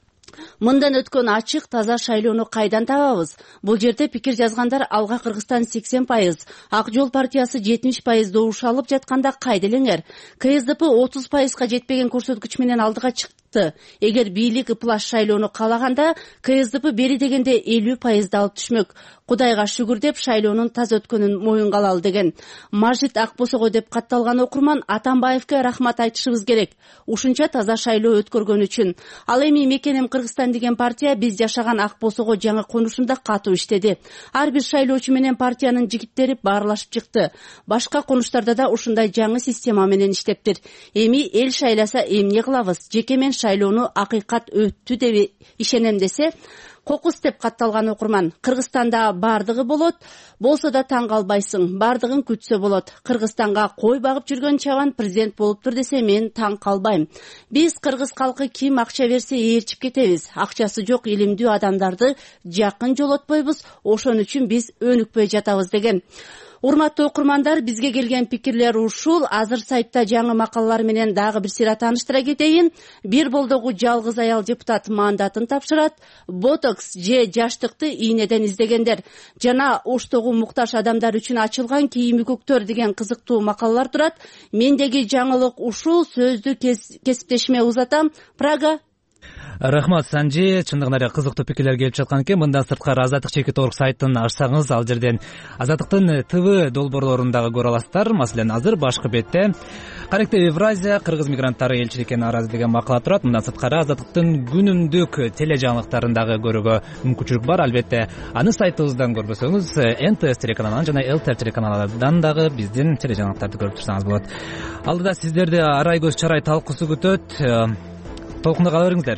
Мындан өткөн ачык, таза шайлоону кайдан табабыз? Бул жерде пикир жазгандар Алга Кыргызстан сексен пайыз, Ак жол партиясы жетимиш пайыз добуш алып жатканда кайда элеңер? К С Д П отуз пайызга жетпеген көрсөткүч менен алдыга чыкты. Эгер бийлик ыплаш шайлоону каалаганда, К С Д П бери дегенде элүү пайызды алып түшмөк. Кудайга шүгүр деп шайлоонун таза өткөнүн моюнга алалы деген. Мажит Акбосого деп катталган окурман: Атамбаевке рахмат айтышыбыз керек. Ушунча таза шайлоо өткөргөн үчүн. Ал эми мекенем Кыргызстан деген партия биз жашаган Акбосого жаңы конушунда катуу иштеди. Ар бир шайлоочу менен партиянын жигиттери баарлашып чыкты. Башка конуштарда да ушундай жаңы система менен иштептир. Эми эл шайласа эмне кылабыз? Жеке мен шайлоону акыйкат өттү деп ишенем десе, кокус деп катталган окурман: Кыргызстанда бардыгы болот, болсо да таң калбайсың, бардыгын күтсө болот. Кыргызстанга кой багып жүргөн чабан президент болуптур десе, мен таң калбайм. Биз кыргыз калкы ким акча берсе ээрчип кетебиз. Акчасы жок илимдүү адамдарды жакын жолотпойбуз, ошон үчүн биз өнүкпөй жатабыз деген. Урматтуу окурмандар, бизге келген пикирлер ушул. Азыр сайтта жаңы макалалар менен дагы бир сыйра тааныштыра кетейин. Бир болдогу жалгыз аял депутат мандатын тапшырат. Ботокс же жаштыкты ийнеден издегендер жана оштогу муктаж адамдар үчүн ачылган кийим үкөктөр деген кызыктуу макалалар турат. Мендеги жаңылык ушул. Сөздү кесиптешиме узатам. Прага, Рахмат Санжи, чындыгында эле кызыктуу пикирлер келип жаткан экен. Мындан сырткары Азаттык чекит орг сайтын ачсаңыз, ал жерден Азаттыктын ТВ долбоорлорун дагы көрө аласыздар. Маселен, азыр башкы бетте Каректе Евразия кыргыз мигранттары элчиликке нааразы деген макала турат. Мындан сырткары Азаттыктын күнүмдүк тележаңылыктарын дагы көрүүгө мүмкүнчүлүк бар. Албетте, аны сайтыбыздан көрбөсөңүз, эн тэ эс телеканалынан жана эл тэ эр телеканалынан дагы биздин тележаңылыктарды көрүп турсаңыз болот. Алдыда сиздерди арай көз чарай талкуусу күтөт. Толкунда кала бериңиздер.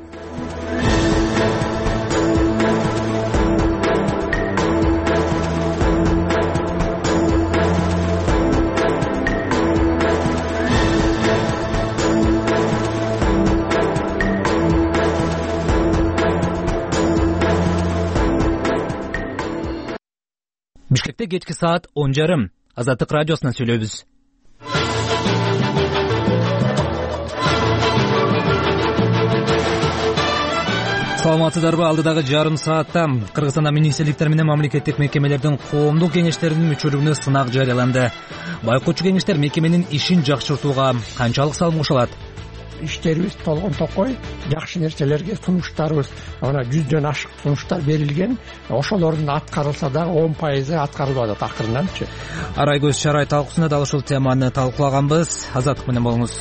Бишкекте кечки саат он жарым. Азаттык радиосунан сүйлөйбүз. Саламатсыздарбы? Алдыдагы жарым саатта Кыргызстанда министрликтер менен мамлекеттик мекемелердин коомдук кеңештеринин мүчөлүгүнө сынак жарыяланды. Байкоочу кеңештер мекеменин ишин жакшыртууга канчалык салым кошулат? Иштерибиз толгон токой, жакшы нерселерге сунуштарыбыз, ana жүздөн ашык сунуштар берилген. Ошолордун аткарылса дагы он пайызы аткарылып атат акырынданчы. Арай көз чарай талкуусунда дал ушул теманы талкуулаганбыз. Азаттык менен болуңуз.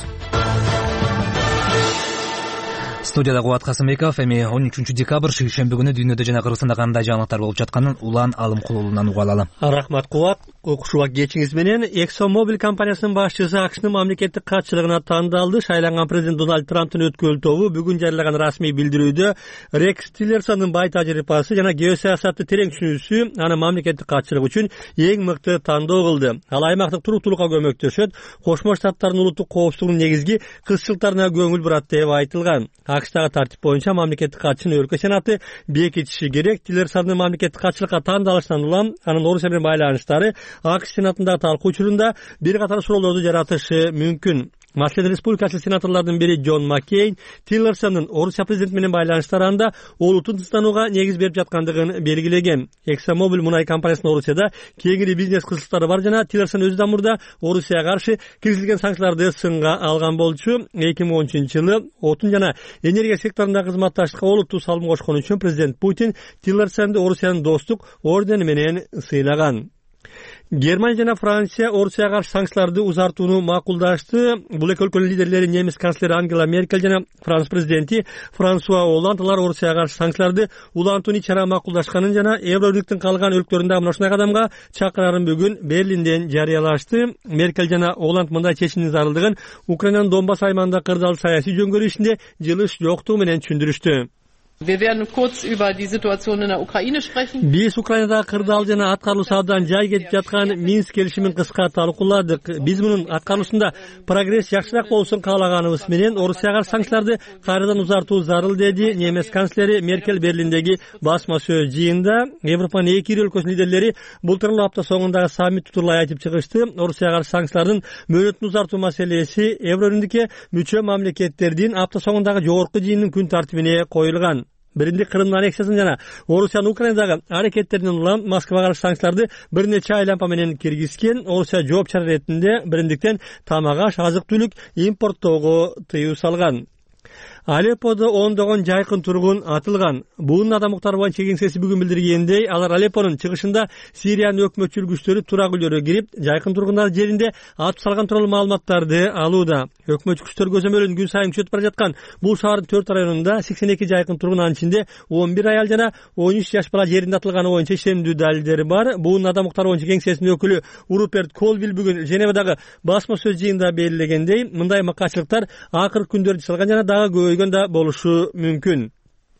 Студияда Кубат Касымбеков. Эми он үчүнчү декабрь шейшемби күнү дүйнөдө жана Кыргызстанда кандай жаңылыктар болуп жатканын улан алым кулуулунан уга алалы. Рахмат Кубат. Окушууга кечиңиз менен ExxonMobil компаниясынын башчысы АКШнын мамлекеттик катчылыгына тандалды. Шайланган президент Дональд Трамптын өткөл тобу бүгүн жарыялаган расмий билдирүүдө Рекс Тиллерсондун бай тажрыйбасы жана геосаясатты терең түшүнүүсү аны мамлекеттик катчылык үчүн эң мыкты тандоо кылды. Ал аймактык туруктуулукка көмөктөшөт, Кошмо Штаттардын улуттук коопсуздугунун негизги кызчылыктарына көңүл бурат деп айтылган. АКШтагы тартип боюнча мамлекеттик катчыны өлкө сенаты бекитиши керек. Тиллерсондун мамлекеттик катчылыкка тандалышынан улам анын Орусия менен байланыштары АКШ сенатындагы талкуу учурунда бир катар суроолорду жаратышы мүмкүн. Маселен, республикачы сенаторлордун бири Джон Маккейн Тиллерсондун Орусия президенти менен байланыштары анда олуттун тынчтанууга негиз берип жаткандыгын белгилеген. ExxonMobil мунай компаниясынын Орусияда кеңири бизнес кызчылыктары бар жана Тиллерсон өзү да мурда Орусияга каршы киргизилген санкцияларды сынга алган болчу. эки миң он үчүнчү жылы отун жана энергия секторундагы кызматташтыкка олуттуу салым кошкон үчүн президент Путин Тиллерсонду Орусиянын достук ордени менен сыйлаган. Германия жана Франция Орусияга каршы санкцияларды узартууну макулдашты. Бул эки өлкөнүн лидерлери немис канцлери Ангела Меркель жана Франс президенти Франсуа Олланд алар Орусияга каршы санкцияларды улантууну ичара макулдашканын жана Евробирликтин калган өлкөлөрүндө мына ушундай кадамга чакырарын бүгүн Берлинден жарыялашты. Меркель жана Олланд мындай чечимдин зарылдыгын Украинанын Донбасс аймагында кырдаал саясий жөнгөрүү ишинде жылыш жоктугу менен түшүндүрүштү. Wir werden kurz über die Situation in der Ukraine sprechen. Биз Украинада кырдаал жана аткарылуу сабдан жай кетип жаткан Минск келишимин кыска талкууладык. Биз мунун аткарылышында прогресс жакшыраак болсун каалаганыбыз менен Орусияга санкцияларды кайрадан узартуу зарыл, деди немис канцлери Меркель Берлиндеги басма сөз жыйында. Европанын эки ири өлкөсүнүн лидерлери былтыркы апта соңундагы саммитти тууралай айтып чыгышты. Орусияга санкциялардын мөөнөтүн узартуу маселеси Еврорюндукке мүчө мамлекеттердин апта соңундагы жогорку жыйынынын күн тартибине коюлган. Бириндик Крымдын аннексиясын жана Орусиянын Украинадагы аракеттеринен улам Москвага каршы санкцияларды бир нече айлампа менен киргизген. Орусия жооп чара иретинде бириндиктен тамак-аш, азык-түлүк импорттоого тыюу салган. Алепподо ондогон жайкын тургун атылган. Буунун адам укуктары боюнча кеңсеси бүгүн билдиргендей, алар Алеппонун чыгышында Сириянын өкмөтчүл күчтөрү турак үйлөргө кирип, жайкын тургундар жеринде атып салган тууралуу маалыматтарды алууда. Өкмөтчү күчтөр көзөмөлүн күн сайын күчөтүп бара жаткан бул шаардын төрт районунда сексен эки жайкын тургун, анын ичинде он бир аял жана он үч жаш бала жеринде атылганы боюнча ишемдүү далилдери бар. Буунун адам укуктары боюнча кеңсесинин өкүлү Руперт Колвилл бүгүн Женевадагы басма сөз жыйынында белгилегендей, мындай макачылыктар акыркы күндөрдө чыгылган жана дагы көбөйгөн да болушу мүмкүн.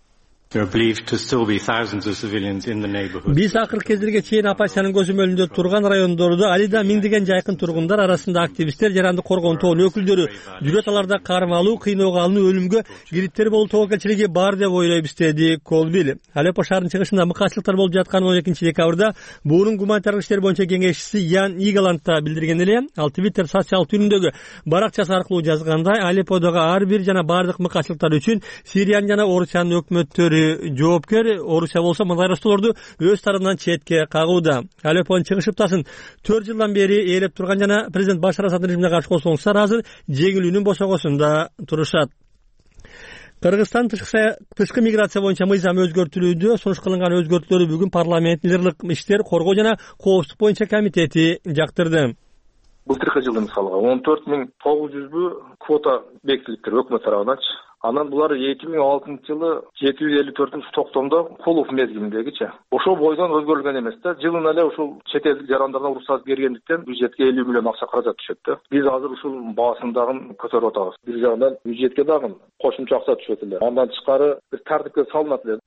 Биз акыркы кездерге чейин оппозициянын көзөмөлүндө турган райондордо али да миңдеген жайкын тургундар арасында активисттер, жарандык коргоонун тобунун өкүлдөрү жүрөт, аларда кармалуу, кыйноого алынуу, өлүмгө кириптер болуу тобокелчилиги бар деп ойлойбуз, деди Колвилл. Алеппо шаарынын чыгышында мыкаачылыктар болуп жатканын он экинчи декабрда буунун гуманитардык иштер боюнча кеңешчиси Ян Игаланд да билдирген эле. Ал Твиттер социалдык түрүндөгү баракчасы аркылуу жазгандай, Алепподогу ар бир жана бардык мыкаачылыктар үчүн Сириянын жана Орусиянын өкмөттөрү жоопкер. Орусия болсо мындай ростоолорду өз тарабынан четке кагууда. Алеппонун чыгыш ыптасын төрт жылдан бери ээлеп турган жана президент Башар Асаддын режимине каршы косулуңуздар азыр жеңилүүнүн босогосунда турушат. Кыргызстан тышкы миграция боюнча мыйзам өзгөртүлүүдө. Сунуш кылынган өзгөртүүлөрдү бүгүн парламент милдеттик иштер коргоо жана коопсуздук боюнча комитети жактырды. Былтыркы жылы мисалга он төрт миң тогуз жүзбү квота бекитилиптир өкмөт тарабынан. Анан булар эки миң алтынчы жылы жети жүз элүү төртүнчү токтомдо кулук мезгилиндегичи. Ошол бойдон өзгөрүлгөн эмес да. Жылына эле ушул чет элдик жарандардан уруксат бергендиктен бюджетке элүү миллион акча каражат түшөт да. Биз азыр ушул баасын дагы көтөрүп атабыз. Бир жагынан бюджетке дагы кошумча акча түшөт эле. Андан тышкары бир тартипке салынат эле.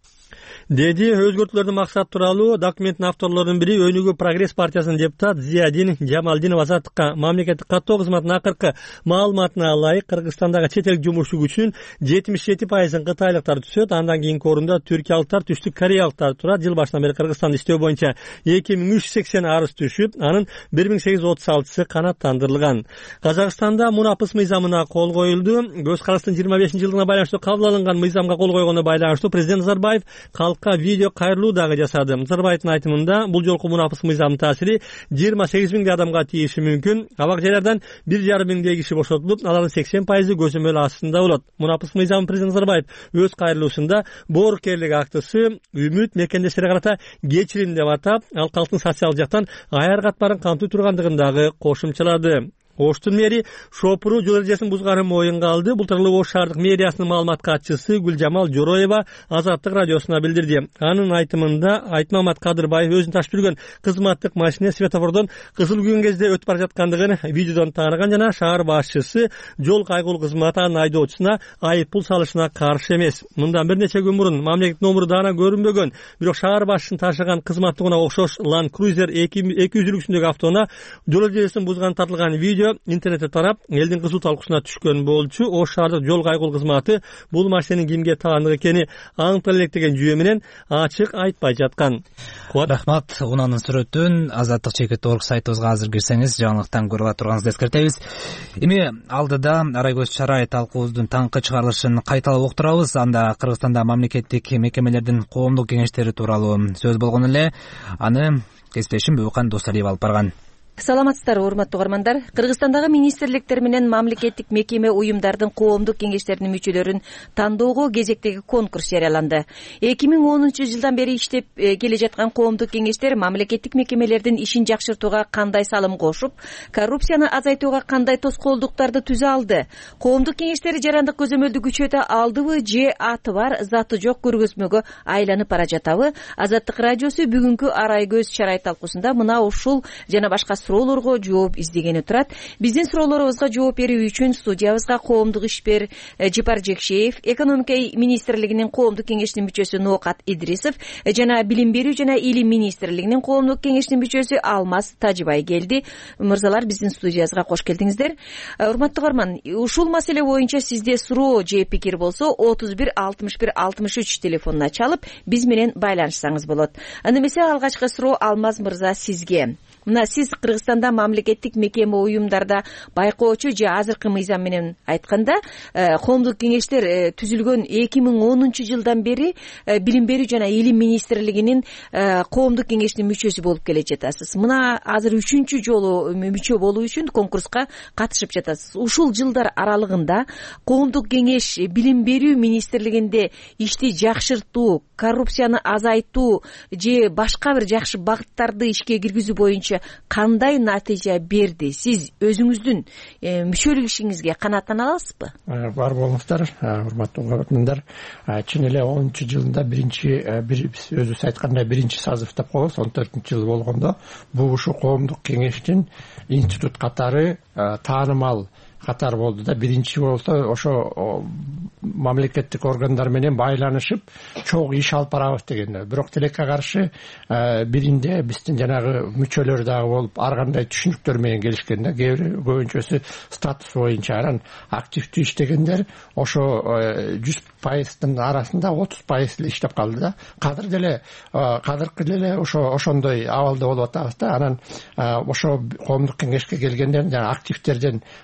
Деди өзгөртүүлөрдүн максаты тууралуу документтин авторлорунун бири Өнүгүү прогресс партиясынын депутат Зиядин Жамалдинов Азаттыкка мамлекеттик каттоо кызматынын акыркы маалыматына ылайык Кыргызстандагы чет элдик жумушчу күчүнүн жетимиш жети пайызын кытайлыктар түзөт. Андан кийинки орунда түркиялыктар, түштүк кореялыктар турат. Жыл башынан бери Кыргызстанда иштөө боюнча эки миң үч жүз сексен арыз түшүп, анын бир миң сегиз жүз отуз алтысы канааттандырылган. Казакстанда Мунапыс мыйзамына кол коюлду. Көз караштын жыйырма бешинчи жылдыгына байланыштуу кабыл алынган мыйзамга кол койгонуна байланыштуу президент Назарбаев калкка видео кайрылуу дагы жасады. Назарбаевдин айтымында бул жолку Мунапыс мыйзамынын таасири жыйырма сегиз миңдей адамга тийиши мүмкүн. Абак жайлардан бир жарым миңдей киши бошотулуп, алардын сексен пайызы көзөмөл астында болот. Мунапыс мыйзамын президент Назарбаев өз кайрылуусунда боорукерлик актысы, үмүт мекендештерге карата кечирим деп атап, ал калктын социалдык жактан аяр катмарын камтый тургандыгын дагы кошумчалады. Оштун мэри шопуру жол эрежесин бузганы моюнга алды. Бул тууралуу Ош шаардык мэриясынын маалымат катчысы Гүлжамал Жороева Азаттык радиосуна билдирди. Анын айтымында Айтмамат Кадырбаев өзүн ташып жүргөн кызматтык машина светофордон кызыл күнгөн кезде өтүп бара жаткандыгын видеодон тааныган жана шаар башчысы жол кайгылуу кызматы анын айдоочусуна айып пул салышына каршы эмес. Мындан бир нече күн мурун мамлекет номуру даана көрүнбөгөн, бирок шаар башчысын ташыган кызматтыгына окшош Land Cruiser эки жүз үлгүсүндөгү автоунаа жол эрежесин бузган тартылган видео интернетте тарап, элдин кызуу талкуусуна түшкөн болчу. Ош шаардык жол кайгылуу кызматы бул машинанын кимге таандык экени аңтыла элек деген жүйө менен ачык айтпай жаткан. Рахмат. Унанын сүрөтүн азаттык чекит орг сайтыбызга азыр кирсеңиз жаңылыктан көрүп ала турганыңызды эскертебиз. Эми алдыда Арайгөз Чарай талкуубуздун таңкы чыгарылышын кайталап уктурабыз. Анда Кыргызстанда мамлекеттик мекемелердин коомдук кеңештери тууралуу сөз болгон эле. Аны кесиптешим Бөкөн Досалиев алып барган. Саламатсыздарбы, урматтуу угармандар. Кыргызстандагы министрликтер менен мамлекеттик мекеме уюмдардын коомдук кеңештеринин мүчөлөрүн тандоого кезектеги конкурс жарыяланды. эки миң онунчу жылдан бери иштеп келе жаткан коомдук кеңештер мамлекеттик мекемелердин ишин жакшыртууга кандай салым кошуп, коррупцияны азайтууга кандай тоскоолдуктарды түзө алды? Коомдук кеңештер жарандык көзөмөлдү күчөтө алдыбы же аты бар, заты жок көргөзмөгө айланып бара жатабы? Азаттык радиосу бүгүнкү Арайгөз Чарай талкуусунда мына ушул жана башка суроолорго жооп издегени турат. Биздин суроолорубузга жооп берүү үчүн студиябызга коомдук ишмер Жипар Жекшеев, экономика министрлигинин коомдук кеңешинин мүчөсү Ноокат Идрисов жана билим берүү жана илим министрлигинин коомдук кеңешинин мүчөсү Алмаз Тажыбай келди. Мырзалар, биздин студиябызга кош келдиңиздер. Урматтуу угарман, ушул маселе боюнча сизде суроо же пикир болсо отуз бир алтымыш бир алтымыш үч телефонуна чалып биз менен байланышсаңыз болот. Анда эмесе алгачкы суроо Алмаз мырза сизге. Мына сиз Кыргызстанда мамлекеттик мекеме уюмдарда байкоочу же азыркы мыйзам менен айтканда коомдук кеңештер түзүлгөн эки миң онунчу жылдан бери билим берүү жана илим министрлигинин коомдук кеңешинин мүчөсү болуп келе жатасыз. Мына азыр үчүнчү жолу мүчө болуу үчүн конкурска катышып жатасыз. Ушул жылдар аралыгында коомдук кеңеш билим берүү министрлигинде ишти жакшыртуу, коррупцияны азайтуу же башка бир жакшы багыттарды ишке киргизүү боюнча кандай натыйжа берди? Сиз өзүңүздүн мүчөлүк ишиңизге канааттана аласызбы? Бар болуңуздар, урматтуу угармандар. Чын эле онунчу жылында биринчи өзүбүз айткандай биринчи созыв деп коебуз, он төртүнчү жыл болгондо бул ушу коомдук кеңештин институт катары таанымал катар болду да. Биринчи болсо ошо мамлекеттик органдар менен байланышып чогуу иш алып барабыз деген. Бирок тилекке каршы биринде биздин жанагы мүчөлөр дагы болуп ар кандай түшүнүктөр менен келишкен да. Кээ бир көбүнчөсү статус боюнча анан активдүү иштегендер ошо жүз пайыздын арасында отуз пайыз эле иштеп калды да. Кадыр деле кадыркы деле ошо ошондой абалда болуп атабыз да. Анан ошо коомдук кеңешке келгендер жана активдерден маанилүү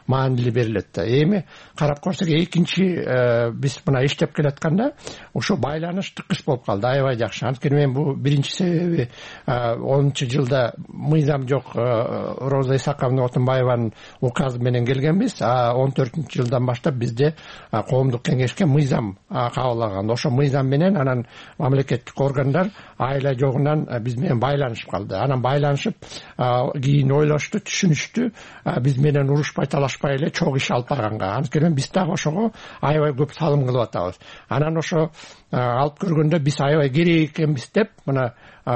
эле берилет да. Эми карап көрсөк экинчи биз мына иштеп келатканда ошо байланыш тыкыш болуп калды, аябай жакшы. Анткени мен бул биринчи себеби онунчу жылда мыйзам жок, Роза Исаковна Отунбаеванын указы менен келгенбиз, а он төртүнчү жылдан баштап бизде коомдук кеңешке мыйзам кабыл алган. Ошо мыйзам менен анан мамлекеттик органдар айла жогунан биз менен байланышып калды. Анан байланышып кийин ойлошту, түшүнүштү, биз менен урушпай талашпай эле чогуу иш алып барганга. Анткени биз дагы ошого аябай көп салым кылып атабыз. Анан ошо алып көргөндө биз аябай керек экенбиз деп мына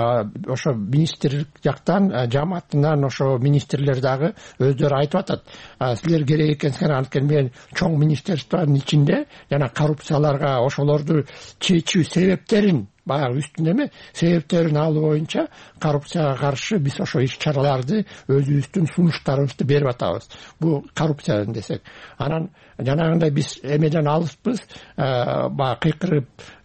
ошо министрлик жактан, жамаатынан ошо министрлер дагы өздөрү айтып атат. Силер керек экенсиңер, анткени мен чоң министрликтин ичинде жана коррупцияларга ошолорду чечүү себептерин баягы үстүндө эме себептерин алуу боюнча коррупцияга каршы биз ошо иш чараларды өзүбүздүн сунуштарыбызды берип атабыз. Бул коррупция десек. Анан жанагындай биз эмеден алыспыз, баягы кыйкырып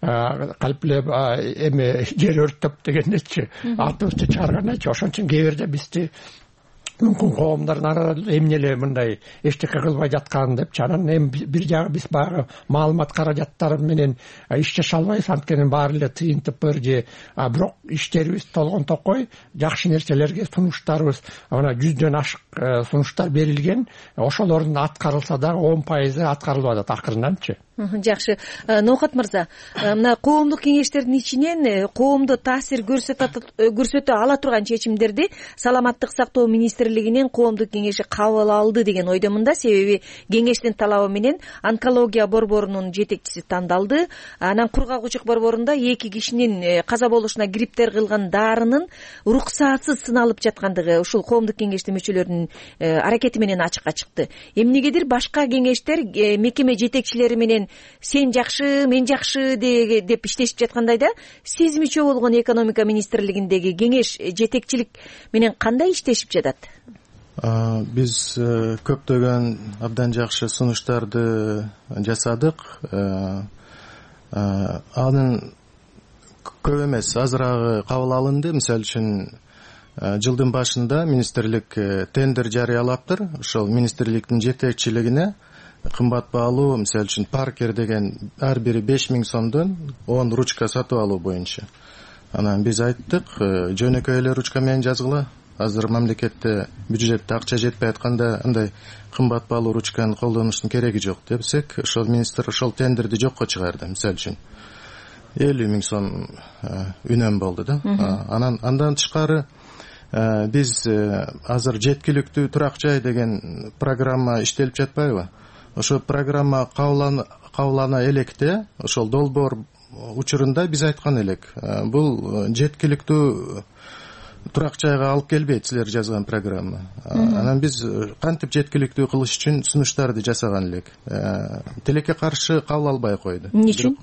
калп эле эме жер өрттөп дегендечи, атыбызды чыгаргандачы. Ошон үчүн кээ бирде бизди мүмкүн коомдордун арасында эмне эле мындай эчтеке кылбай жаткан депчи. Анан эми бир жагы биз баягы маалымат каражаттары менен иш жаша албайбыз, анткени баары эле тыйын тыпыр же, бирок иштерибиз толгон токой, жакшы нерселерге сунуштарыбыз мына жүздөн ашык сунуштар берилген. Ошолордун аткарылса дагы он пайызы аткарылып атат акырынданчы. Жакшы. Ноокат мырза, мына коомдук кеңештердин ичинен коомдо таасир көрсөтө ала турган чечимдерди саламаттык сактоо министрлигинен коомдук кеңеши кабыл алды деген ойдомун да. Себеби кеңештин талабы менен онкология борборунун жетекчиси тандалды. Анан кургагучук борборунда эки кишинин каза болушуна кириптер кылган дарынын уруксатсыз сыналып жаткандыгы ушул коомдук кеңештин мүчөлөрүнүн аракети менен ачыкка чыкты. Эмнегедир башка кеңештер мекеме жетекчилери менен сен жакшы, мен жакшы деп иштешип жаткандай да. Сиз мүчө болгон экономика министрлигиндеги кеңеш жетекчилик менен кандай иштешип жатат? Биз көптөгөн абдан жакшы сунуштарды жасадык. Анын көп эмес, азырагы кабыл алынды. Мисалы үчүн жылдын башында министрлик тендер жарыялаптыр. Ошол министрликтин жетекчилигине кымбат баалуу, мисалы үчүн Паркер деген ар бири беш миң сомдон он ручка сатып алуу боюнча. Анан биз айттык, жөнөкөй эле ручка менен жазгыла. Азыр мамлекетте бюджетте акча жетпей атканда андай кымбат баалуу ручканы колдонуштун кереги жок депсек, ошол министр ошол тендерди жокко чыгарды. Мисалы үчүн элүү миң сом үнөм болду да. Анан андан тышкары биз азыр жеткиликтүү турак жай деген программа иштелип жатпайбы? Ошол программа кабылана электе, ошол долбоор учурунда биз айткан элек, бул жеткиликтүү турак жайга алып келбейт силер жазган программа. Анан биз кантип жеткиликтүү кылыш үчүн сунуштарды жасаган элек. Тилекке каршы кабыл албай койду. Эмне үчүн?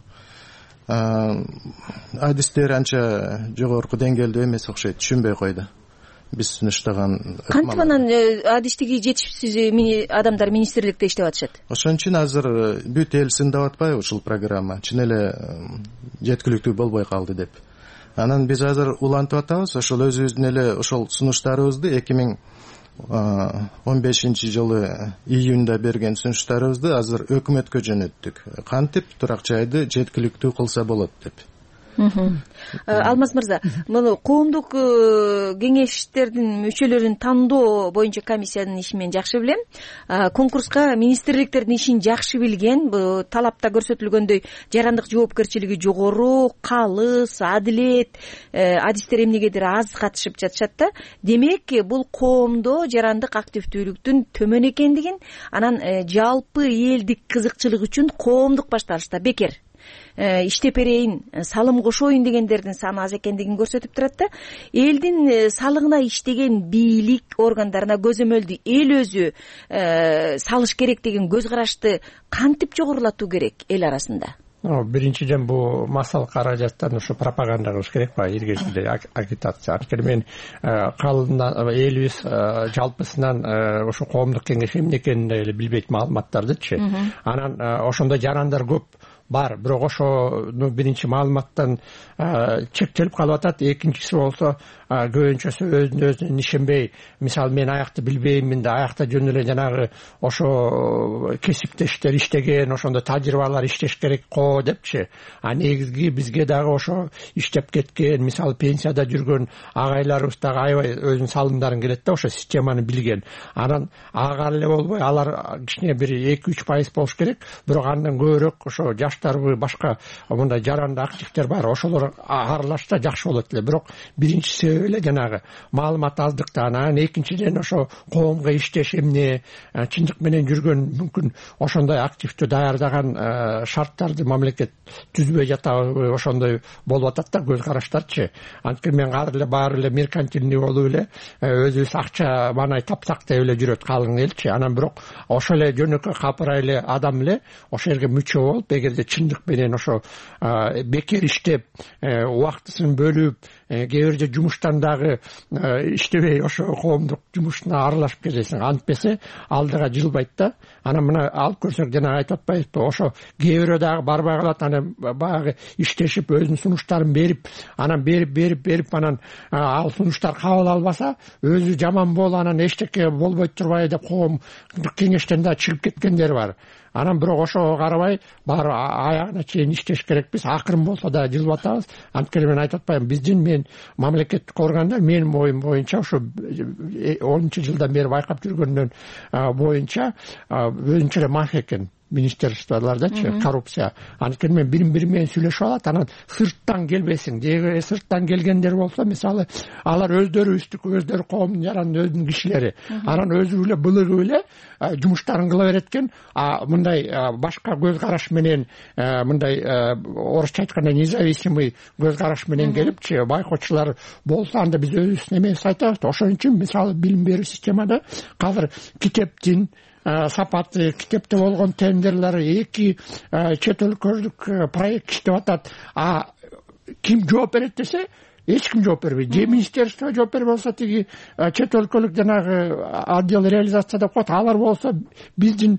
Адистер анча жогорку деңгээлде эмес окшойт, түшүнбөй койду. Биз сунуштаган кантип анан адистиги жетишсиз адамдар министрликте иштеп атышат? Ошон үчүн азыр бүт эл сындап атпайбы ушул программа? Чын эле жеткиликтүү болбой калды деп. Анан биз азыр улантып атабыз, ошол өзүбүздүн эле ошол сунуштарыбызды эки миң он бешинчи жылы июнда берген сунуштарыбызды азыр өкмөткө жөнөттүк. Кантип турак жайды жеткиликтүү кылса болот деп. Алмаз мырза, мына коомдук кеңештердин мүчөлөрүн тандоо боюнча комиссиянын ишин мен жакшы билем. Конкурска министрликтердин ишин жакшы билген, талапта көрсөтүлгөндөй жарандык жоопкерчилиги жогору, калыс, адилет, адистер эмнегедир аз катышып жатышат да. Демек, бул коомдо жарандык активдүүлүктүн төмөн экендигин, анан жалпы элдик кызыкчылык үчүн коомдук башталышта бекер иштеп берейин, салым кошоюн дегендердин саны аз экендигин көрсөтүп турат да. Элдин салыгына иштеген бийлик органдарына көзөмөлдү эл өзү салыш керек деген көз карашты кантип жогорулатуу керек эл арасында? Биринчиден бул массалык каражаттан ушу пропаганда кылыш керек ба, иргечилей агитация. Анткени мен калымдан элибиз жалпысынан ушу коомдук кеңеш эмне экенин эле билбейт маалыматтардычы. Анан ошондо жарандар көп бар, бирок ошону биринчи маалыматтан чектелип калып атат. Экинчиси болсо көбүнчөсү өзүнө өзү ишенбей, мисалы мен аякты билбеймин да, аякта жөн эле жанагы ошо кесиптештер иштеген, ошондо тажрыйбалар иштеш керек го депчи. А негизги бизге дагы ошо иштеп кеткен, мисалы пенсияда жүргөн агайларыбыз дагы аябай өзүнүн салымдарын келет да, ошо системаны билген. Анан ага эле болбой, алар кичине бир эки үч пайыз болуш керек, бирок андан көбүрөөк ошо жаштарбы, башка мындай жаранды активдер бар, ошолор аралашса жакшы болот эле. Бирок биринчиси эле жанагы маалымат аздыктан, анан экинчиден ошо коомго иштеш эмне, чындык менен жүргөн, мүмкүн ошондой активдүү даярдаган шарттарды мамлекет түзбөй жатабы, ошондой болуп атат да көз караштарчы. Анткени мен ар эле баары эле меркантильный болуп эле өзүбүз акча маанай тапсак деп эле жүрөт калың элчи. Анан бирок ошо эле жөнөкөй капырай эле адам эле ошол жерге мүчө болуп, эгерде чындык менен ошо бекер иштеп, убактысын бөлүп, кээ бирде жумуштан дагы иштебей ошо коомдук жумушуна аралашып кетесиң, антпесе алдыга жылбайт да. Анан мына алып көрсөк, жана айтып атпайбызбы, ошо кээ бирөө дагы барбай калат, анан баягы иштешип өзүнүн сунуштарын берип, анан берип берип берип анан ал сунуштар кабыл албаса, өзү жаман болуп, анан эчтеке болбой турбай деп коомдук кеңештен да чыгып кеткендер бар. Анан бирок ошого карабай баары аягына чейин иштеш керекпиз. Акырын болсо да жылып атабыз. Анткени мен айтып атпаймын, биздин мен мамлекеттик органдар менин оюм боюнча ошо онунчу жылдан бери байкап жүргөндөн боюнча өзүнчө эле мафия экен. Министерстволардачы коррупция. Анткени мен бирин бири менен сүйлөшүп алат, анан сырттан келбесиң. Деги сырттан келгендер болсо, мисалы, алар өздөрү үстүк, өздөрү коомдун жарандын өзүнүн кишилери. Анан өзү эле былыгып эле жумуштарын кыла берет экен. А мындай башка көз караш менен, мындай орусча айтканда независимый көз караш менен келипчи байкоочулар болсо, анда биз өзүбүздүн эмебизди айтабыз. Ошон үчүн мисалы билим берүү системада азыр китептин сапаты, китепте болгон тендерлер, эки чет өлкөлүк проект иштеп атат. А ким жооп берет десе, эч ким жооп бербейт. Же министерство жооп бербей болсо, тиги чет өлкөлүк жанагы отдел реализация деп коет, алар болсо биздин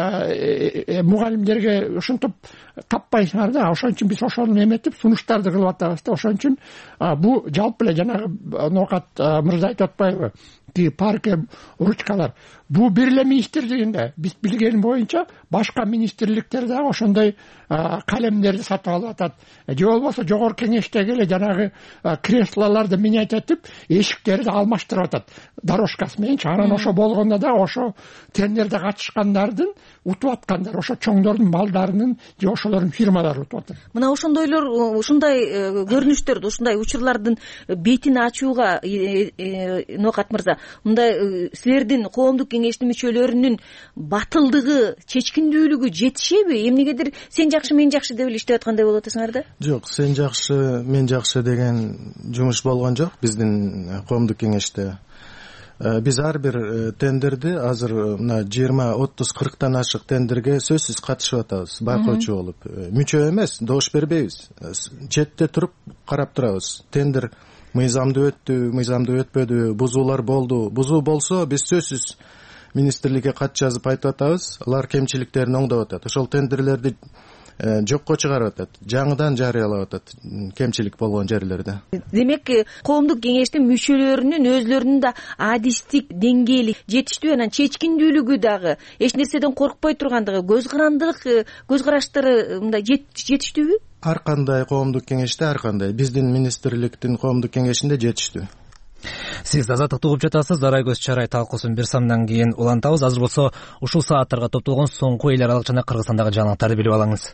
мугалимдерге ушинтип таппайсыңар да. Ошон үчүн биз ошону эметип сунуштарды кылып атабыз да. Ошон үчүн бул жалпы эле жанагы Ноокат мырза айтып атпайбы, парке ручкалар. Бул бир эле министрлигинде биз билген боюнча башка министрликтер дагы ошондой калемдерди сатып алып атат. Же болбосо жогорку кеңештеги эле жанагы креслолорду менять этип, эшиктерди алмаштырып атат дорожкасы мененчи. Анан ошо болгондо да ошо тендерде катышкандардын утуп аткандар, ошо чоңдордун балдарынын же ошолордун фирмалары утуп атат. Мына ошондойлор, ушундай көрүнүштөрдү, ушундай учурлардын бетин ачууга, Ноокат мырза, мындай силердин коомдук кеңештин мүчөлөрүнүн батылдыгы, чечкиндүүлүгү жетишеби? Эмнегедир сен жакшы, мен жакшы деп эле иштеп аткандай болуп атасыңар да? Жок, сен жакшы, мен жакшы деген жумуш болгон жок биздин коомдук кеңеште. Биз ар бир тендерди азыр мына жыйырма отуз кырктан ашык тендерге сөзсүз катышып атабыз, байкоочу болуп. Мүчө эмес, добуш бербейбиз. Четте туруп карап турабыз. Тендер мыйзамдуу өттү, мыйзамдуу өтпөдү, бузуулар болду. Бузуу болсо биз сөзсүз министрликке кат жазып айтып атабыз, алар кемчиликтерин оңдоп атат. Ошол тендерлерди жокко чыгарып атат, жаңыдан жарыялап атат кемчилик болгон жерлерде. Демек, коомдук кеңештин мүчөлөрүнүн өзлөрүнүн да адистик деңгээли жетиштүү, анан чечкиндүүлүгү дагы, эч нерседен коркпой тургандыгы, көз карандылык көз караштары мындай жетиштүүбү? Ар кандай коомдук кеңеште ар кандай, биздин министрликтин коомдук кеңешинде жетиштүү. Сиз Азаттыкты угуп жатасыз. Арайкөз чарай талкуусун бир самдан кийин улантабыз. Азыр болсо ушул сааттарга топтолгон соңку эл аралык жана Кыргызстандагы жаңылыктарды билип алыңыз.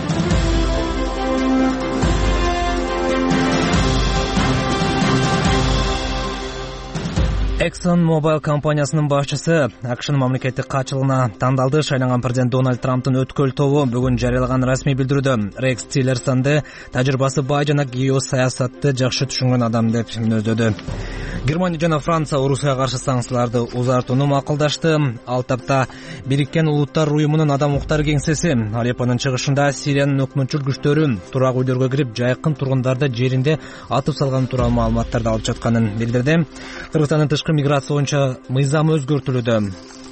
Exxon Mobil компаниясынын башчысы АКШнын мамлекеттик катчылыгына тандалды. Шайланган президент Дональд Трамптын өткөл тобу бүгүн жарыялаган расмий билдирүүдө Рекс Тиллерсонду тажрыйбасы бай жана геосаясатты жакшы түшүнгөн адам деп мүнөздөдү. Германия жана Франция Орусияга каршы санкцияларды узартууну макулдашты. Ал тапта Бириккен Улуттар уюмунун адам укуктары кеңсеси Алеппонун чыгышында Сириянын өкмөтчүл күчтөрү турак үйлөргө кирип, жайкын тургундарды жеринде атып салган тууралуу маалыматтарды алып жатканын билдирди. Кыргызстандын тышкы миграция боюнча мыйзамы өзгөртүлүүдө.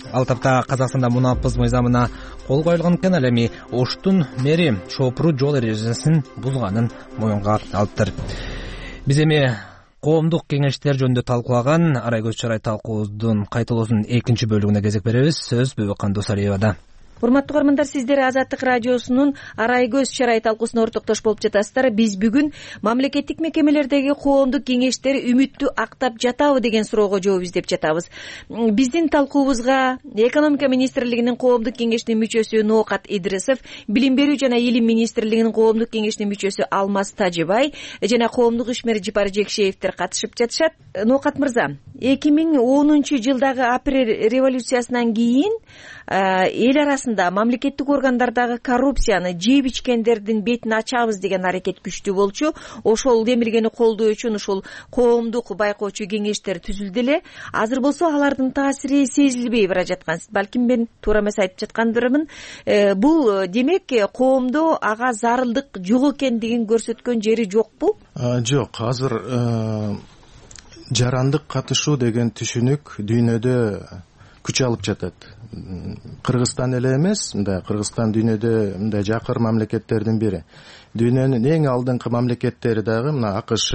Ал тапта Казакстанда мунапыз мыйзамына кол коюлган экен. Ал эми Оштун мэри шопуру жол эрежесин бузганын моюнга алыптыр. Биз эми коомдук кеңештер жөнүндө талкуулаган Арайгөз Чарай талкуубуздун кайталоосунун экинчи бөлүгүнө кезек беребиз. Сөз Бөбөкан Досалиевада. Урматтуу угармандар, сиздер Азаттык радиосунун Арайгөз Чарай талкуусуна ортоктош болуп жатасыздар. Биз бүгүн мамлекеттик мекемелердеги коомдук кеңештер үмүттү актап жатабы деген суроого жооп издеп жатабыз. Биздин талкуубузга Экономика министрлигинин коомдук кеңешинин мүчөсү Ноокат Идрисов, Билим берүү жана Илим министрлигинин коомдук кеңешинин мүчөсү Алмаз Тажыбай жана коомдук ишмер Жипар Жекшеевдер катышып жатышат. Ноокат мырза, эки миң онунчу жылдагы апрель революциясынан кийин эл арасында мамлекеттик органдардагы коррупцияны жеп ичкендердин бетин ачабыз деген аракет күчтүү болчу. Ошол демилгени колдоо үчүн ушул коомдук байкоочу кеңештер түзүлдү эле. Азыр болсо алардын таасири сезилбей бара жаткан. Балким мен туура эмес айтып жаткандырмын. Бул демек коомдо ага зарылдык жок экендигин көрсөткөн жери жокпу? Жок, азыр жарандык катышуу деген түшүнүк дүйнөдө күч алып жатат. Кыргызстан эле эмес, мындай Кыргызстан дүйнөдө мындай жакыр мамлекеттердин бири. Дүйнөнүн эң алдыңкы мамлекеттери дагы мына АКШ,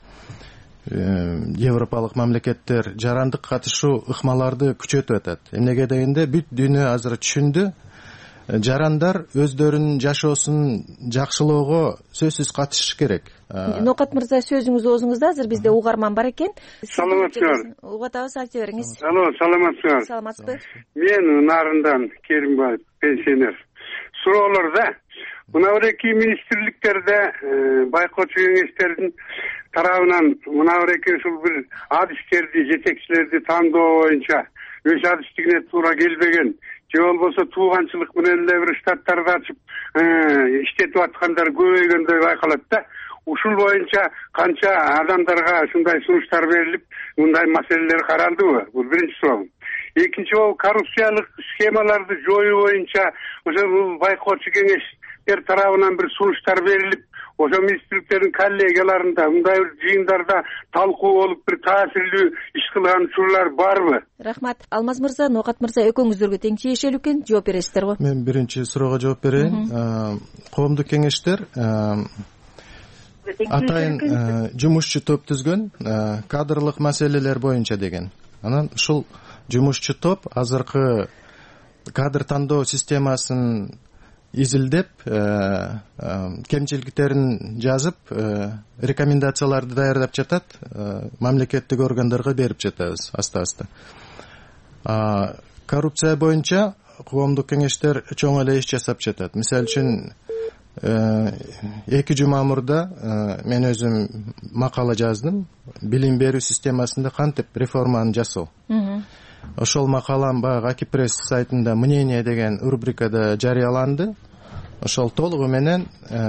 европалык мамлекеттер жарандык катышуу ыкмаларды күчөтүп атат. Эмнеге дегенде бүт дүйнө азыр түшүндү. Жарандар өздөрүнүн жашоосун жакшылоого сөзсүз катышыш керек. Ноокат мырза, сөзүңүз оозуңузда, азыр бизде угарман бар экен. Саламатсызбы? Угуп атабыз, айта бериңиз. Алло, саламатсызбы? Саламатсызбы? Мен Нарындан Керимбаев, пенсионер. Суроолорда мына бир эки министрликтерде байкоочу кеңештердин тарабынан мына бир эки ушул бир адистерди, жетекчилерди тандоо боюнча өз адистигине туура келбеген же болбосо тууганчылык менен эле бир штаттарды ачып иштетип аткандар көбөйгөндөй байкалат да. Ушул боюнча канча адамдарга ушундай сунуштар берилип, мындай маселелер каралдыбы? Бул биринчи суроом. Экинчи, бул коррупциялык схемаларды жоюу боюнча ошол байкоочу кеңештер тарабынан бир сунуштар берилип, ошо министрликтердин коллегияларында мындай бир жыйындарда талкуу болуп бир таасирлүү иш кылган учурлар барбы? Рахмат. Алмаз мырза, Ноокат мырза, экөөңүздөргө тең тиешелүү экен, жооп бересиздер го. Мен биринчи суроого жооп берейин. Коомдук кеңештер атайын жумушчу топ түзгөн, кадрлык маселелер боюнча деген. Анан ушул жумушчу топ азыркы кадр тандоо системасын изилдеп, кемчиликтерин жазып, рекомендацияларды даярдап жатат, мамлекеттик органдарга берип жатабыз аста-аста. Коррупция боюнча коомдук кеңештер чоң эле иш жасап жатат. Мисалы үчүн эки жума мурда мен өзүм макала жаздым. Билим берүү системасында кантип реформаны жасоо. Ошол макалам баягы Акипресс сайтында мнение деген рубрикада жарыяланды. Ошол толугу менен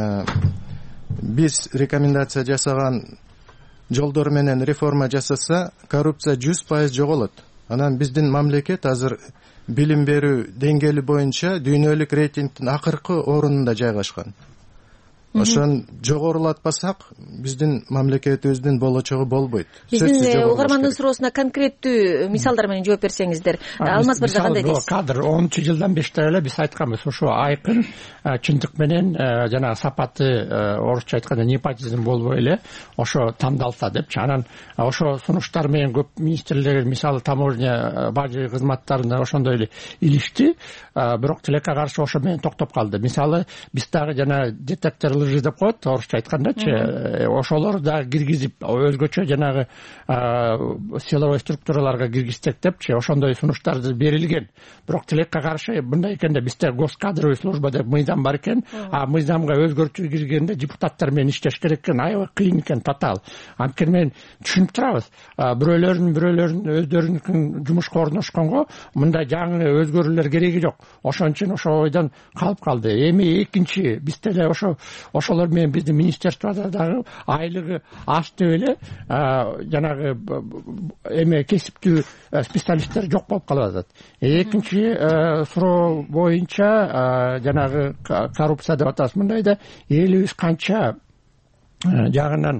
биз рекомендация жасаган жолдор менен реформа жасаса, коррупция жүз пайыз жоголот. Анан биздин мамлекет азыр билим берүү деңгээли боюнча дүйнөлүк рейтингдин акыркы орунунда жайгашкан. Ошон жогорулатпасак, биздин мамлекетибиздин болочогу болбойт. Биздин угармандын суроосуна конкреттүү мисалдар менен жооп берсеңиздер. Алмаз мырза, кандай дейсиз? Кадр онунчу жылдан бештери эле биз айтканбыз, ошо айкын чындык менен жана сапаты, орусча айтканда непотизм болбой эле ошо тандалса депчи. Анан ошо сунуштар менен көп министрлер, мисалы таможня бажы кызматтарында ошондой эле илишти, бирок тилекке каршы ошо менен токтоп калды. Мисалы биз дагы жана детектор лжи деп коет, орусча айткандачы, ошолор да киргизип өзгөчө жанагы силовой структураларга киргизсек депчи, ошондой сунуштар берилген. Бирок тилекке каршы мындай экенде бизде госкадровый служба деп мыйзам бар экен, а мыйзамга өзгөртүү киргенде депутаттар менен иштеш керек экен, аябай кыйын экен, татаал. Анткени мен түшүнүп турабыз, бирөөлөрүн бирөөлөрүн өздөрүнүн жумушка орношконго мындай жаңы өзгөрүүлөр кереги жок. Ошон үчүн ошол ойдон калып калды. Эми экинчи бизде эле ошо ошолор менен биздин министрликте дагы айлыгы аз деп эле жанагы эме кесиптүү специалисттер жок болуп калып атат. Экинчи суроо боюнча жанагы коррупция деп атабыз, мындай да элибиз канча жагынан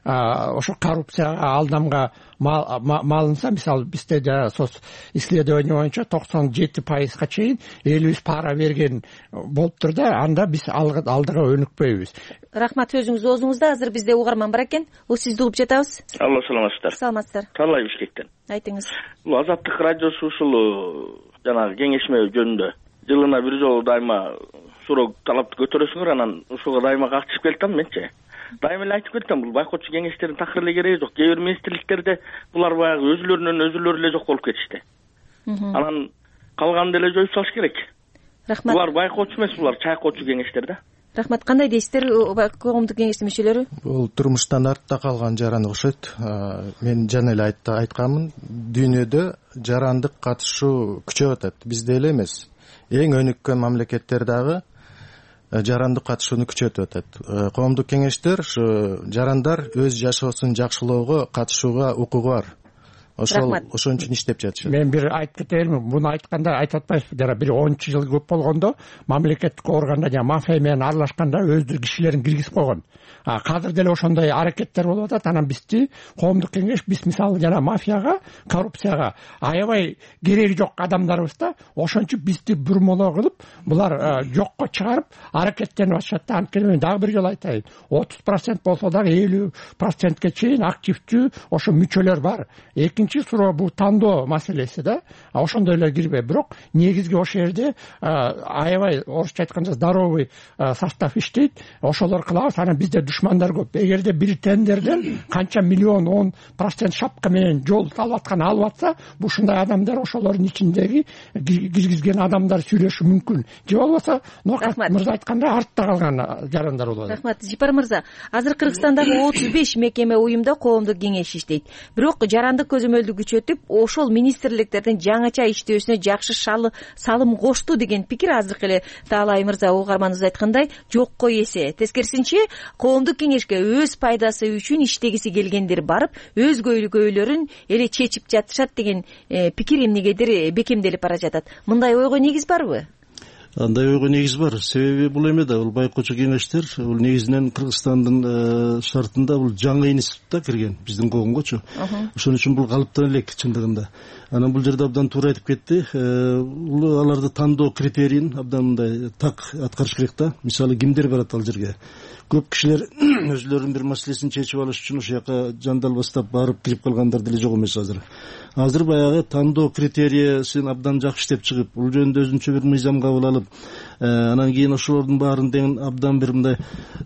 ошо коррупцияга алдамга малынса, мисалы бизде да соц исследование боюнча токсон жети пайызга чейин элибиз пара берген болуптур да, анда биз алдыга өнүкпөйбүз. Рахмат, сөзүңүз оозуңузда. Азыр бизде угарман бар экен. Ул сизди угуп жатабыз. Алло, саламатсыздар. Саламатсыздар. Талай Бишкектен. Айтыңыз. Бул Азаттык радиосу ушул жанагы кеңешме жөнүндө жылына бир жолу дайыма суроо талапты көтөрөсүңөр, анан ушуга дайыма катышып келатам менчи. Дайыма эле айтып кетем, бул байкоочу кеңештердин такыр эле кереги жок. Кээ бир министрликтерде булар баягы өзүлөрүнөн өзүлөрү эле жок болуп кетишти. Анан калганын деле жоюп салыш керек. Рахмат. Булар байкоочу эмес, булар чайкоочу кеңештер да. Рахмат. Кандай дейсиздер, коомдук кеңештин мүчөлөрү? Бул турмуштан артта калган жарандык окшойт. Мен жана эле айтканмын, дүйнөдө жарандык катышуу күчөп атат. Бизде эле эмес, эң өнүккөн мамлекеттер дагы жарандык катышууну күчөтүп атат. Коомдук кеңештер ушу жарандар өз жашоосун жакшылоого катышууга укугу бар. Ошол ошон үчүн иштеп жатышат. Мен бир айтып кетейинби, муну айтканда айтып атпайсызбы, жана бир онунчу жыл көп болгондо мамлекеттик органда жана мафия менен аралашканда өздүк кишилерин киргизип койгон. Азыр деле ошондой аракеттер болуп атат. Анан бизди коомдук кеңеш, биз мисалы жана мафияга, коррупцияга аябай кереги жок адамдарбыз да, ошон үчүн бизди бурмолоо кылып, булар жокко чыгарып аракеттенип атышат да. Анткени мен дагы бир жолу айтайын, отуз процент болсо дагы элүү процентке чейин активдүү ошо мүчөлөр бар. Экинчи суроо бул тандоо маселеси да. Ошондой эле кирбей, бирок негизги ошол жерде аябай орусча айтканда здоровый состав иштейт. Ошолор кылабыз. Анан бизде душмандар көп. Эгерде бир тендерден канча миллион он процент шапка менен жол салып аткан алып атса, бул ушундай адамдар ошолордун ичиндеги киргизген адамдар сүйлөшү мүмкүн. Же болбосо Нокат мырза айткандай артта калган жарандар болот. Рахмат. Жипар мырза, азыр Кыргызстандагы отуз беш мекеме уюмда коомдук кеңеш иштейт. Бирок жарандык көзөмөлдү күчөтүп, ошол министрликтердин жаңача иштөөсүнө жакшы салым кошту деген пикир азыркы эле Таалай мырза угарманыбыз айткандай жокко эсе. Тескерисинче, коомдук кеңешке өз пайдасы үчүн иштегиси келгендер барып, өз көйлөрүн эле чечип жатышат деген пикир эмнегедир бекемделип бара жатат. Мындай ойго негиз барбы? Андай ойго негиз бар. Себеби бул эме да, бул байкоочу кеңештер бул негизинен Кыргызстандын шартында бул жаңы институтта кирген, биздин коомгочу. Ошон үчүн бул калыптан элек чындыгында. Анан бул жерде абдан туура айтып кетти. Бул аларды тандоо критерийин абдан мындай так аткарыш керек да. Мисалы, кимдер барат ал жерге? Көп кишилер өзлөрүнүн бир маселесин чечип алыш үчүн ошол жака жандал бастап барып кирип калгандар деле жок эмес азыр. Азыр баягы тандоо критерийсин абдан жакшы иштеп чыгып, бул жөнүндө өзүнчө бир мыйзам кабыл алып, анан кийин ошолордун баарын деген абдан бир мындай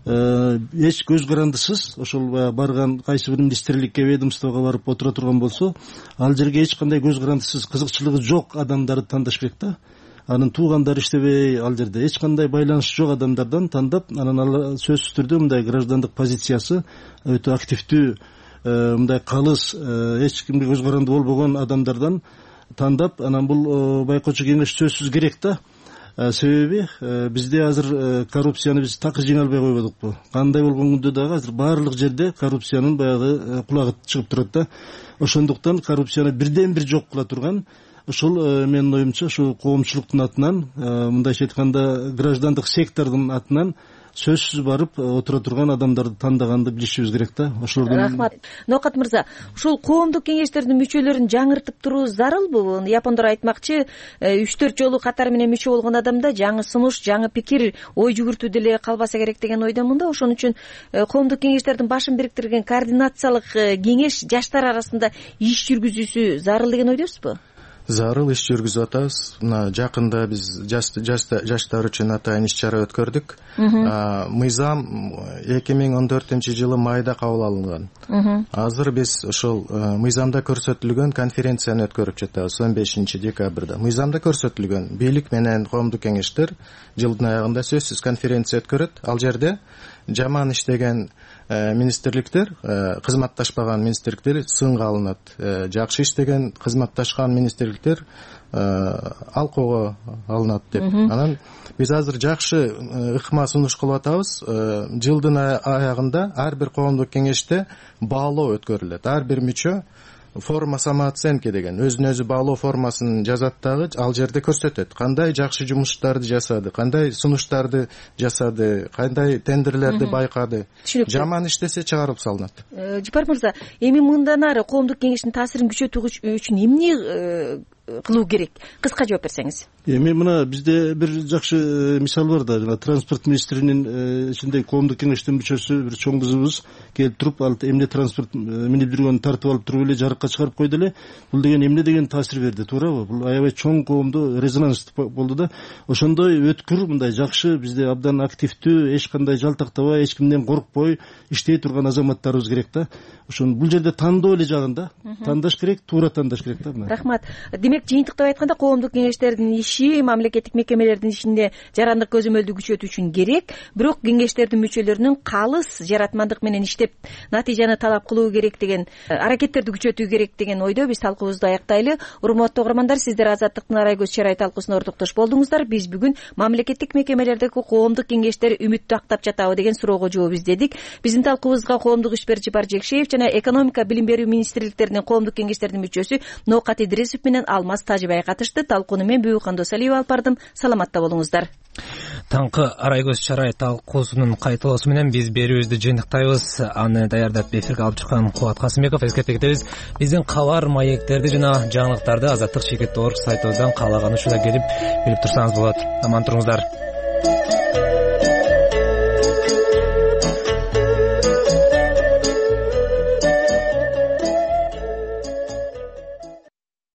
эч көз карандысыз ошол барган кайсы бир министрликке, ведомствого барып отура турган болсо, ал жерге эч кандай көз карандысыз, кызыкчылыгы жок адамдарды тандаш керек да. Анын туугандары иштебей, ал жерде эч кандай байланышы жок адамдардан тандап, анан ал сөзсүз түрдө мындай граждандык позициясы өтө активдүү, мындай калыс, эч кимге көз каранды болбогон адамдардан тандап, анан бул байкоочу кеңеш сөзсүз керек да. Себеби бизде азыр коррупцияны биз такыр жеңе албай койбодукпу. Кандай болгон күндө дагы азыр баардык жерде коррупциянын баягы кулагы чыгып турат да. Ошондуктан коррупцияны бирден бир жок кыла турган ошол менин оюмча ошол коомчулуктун атынан, мындайча айтканда граждандык сектордун атынан сөзсүз барып отура турган адамдарды тандаганды билишибиз керек да. Ошолордун. Рахмат. Нокат мырза, ушул коомдук кеңештердин мүчөлөрүн жаңыртып туруу зарылбы? Япондор айтмакчы, үч төрт жолу катар менен мүчө болгон адамда жаңы сунуш, жаңы пикир, ой жүгүртүү деле калбаса керек деген ойдомун да. Ошон үчүн коомдук кеңештердин башын бириктирген координациялык кеңеш жаштар арасында иш жүргүзүүсү зарыл деген ойдосузбу? Зарыл иш жүргүзүп атабыз. Мына жакында биз жаштар үчүн атайын иш чара өткөрдүк. Мыйзам эки миң он төртүнчү жылы майда кабыл алынган. Азыр биз ошол мыйзамда көрсөтүлгөн конференцияны өткөрүп жатабыз он бешинчи декабрда. Мыйзамда көрсөтүлгөн бийлик менен коомдук кеңештер жылдын аягында сөзсүз конференция өткөрөт. Ал жерде жаман иштеген министрликтер, кызматташпаган министрликтер сынга алынат. Жакшы иштеген, кызматташкан министрликтер алкоого алынат деп. Анан биз азыр жакшы ыкма сунуш кылып атабыз. Жылдын аягында ар бир коомдук кеңеште баалоо өткөрүлөт. Ар бир мүчө форма самооценки деген өзүн өзү баалоо формасын жазат дагы, ал жерде көрсөтөт кандай жакшы жумуштарды жасады, кандай сунуштарды жасады, кандай тендерлерди байкады. Жаман иштесе чыгарып салынат. Жапар мырза, эми мындан ары коомдук кеңештин таасирин күчөтүү үчүн эмне кылуу керек? Кыска жооп берсеңиз. Эми мына бизде бир жакшы мисал бар да, жана транспорт министринин ичинде коомдук кеңештин мүчөсү бир чоң кызыбыз келип туруп, ал эмне транспорт минип жүргөнүн тартып алып туруп эле жарыкка чыгарып койду эле. Бул деген эмне деген таасир берди, туурабы? Бул аябай чоң коомдо резонанс болду да. Ошондой өткүр, мындай жакшы, бизде абдан активдүү, эч кандай жалтактабай, эч кимден коркпой иштей турган азаматтарыбыз керек да. Ошон бул жерде тандоо эле жагында тандаш керек, туура тандаш керек да. Рахмат. Демек, жыйынтыктап айтканда, коомдук кеңештердин иши мамлекеттик мекемелердин ичинде жарандык көзөмөлдү күчөтүү үчүн керек, бирок кеңештердин мүчөлөрүнүн калыс жаратмандык менен иштеп натыйжаны талап кылуу керек деген, аракеттерди күчөтүү керек деген ойдо биз талкуубузду аяктайлы. Урматтуу угармандар, сиздер Азаттыктын Арай көз чарай талкуусуна ортоктош болдуңуздар. Биз бүгүн мамлекеттик мекемелердеги коомдук кеңештер үмүттүү актап жатабы деген суроого жооп издедик. Биздин талкуубузга коомдук ишмер Жапар Жекшеев жана экономика билим берүү министрликтеринин коомдук кеңештеринин мүчөсү Ноокат Идрисов менен Алмаз Тажибай катышты. Талкууну мен Бүбүкан Досалиева алып бардым. Саламатта болуңуздар. Таңкы Арай көз чарай талкуусунун кайталоосу менен биз берүүбүздү жыйынтыктайбыз. Аны даярдап эфирге алып чыккан Кубат Касымбеков. Эскертип кетебиз, биздин кабар маектерди жана жаңылыктарды Азаттык Шекет Орг сайтыбыздан каалаган учурда келип билип турсаңыз болот. Аман туруңуздар.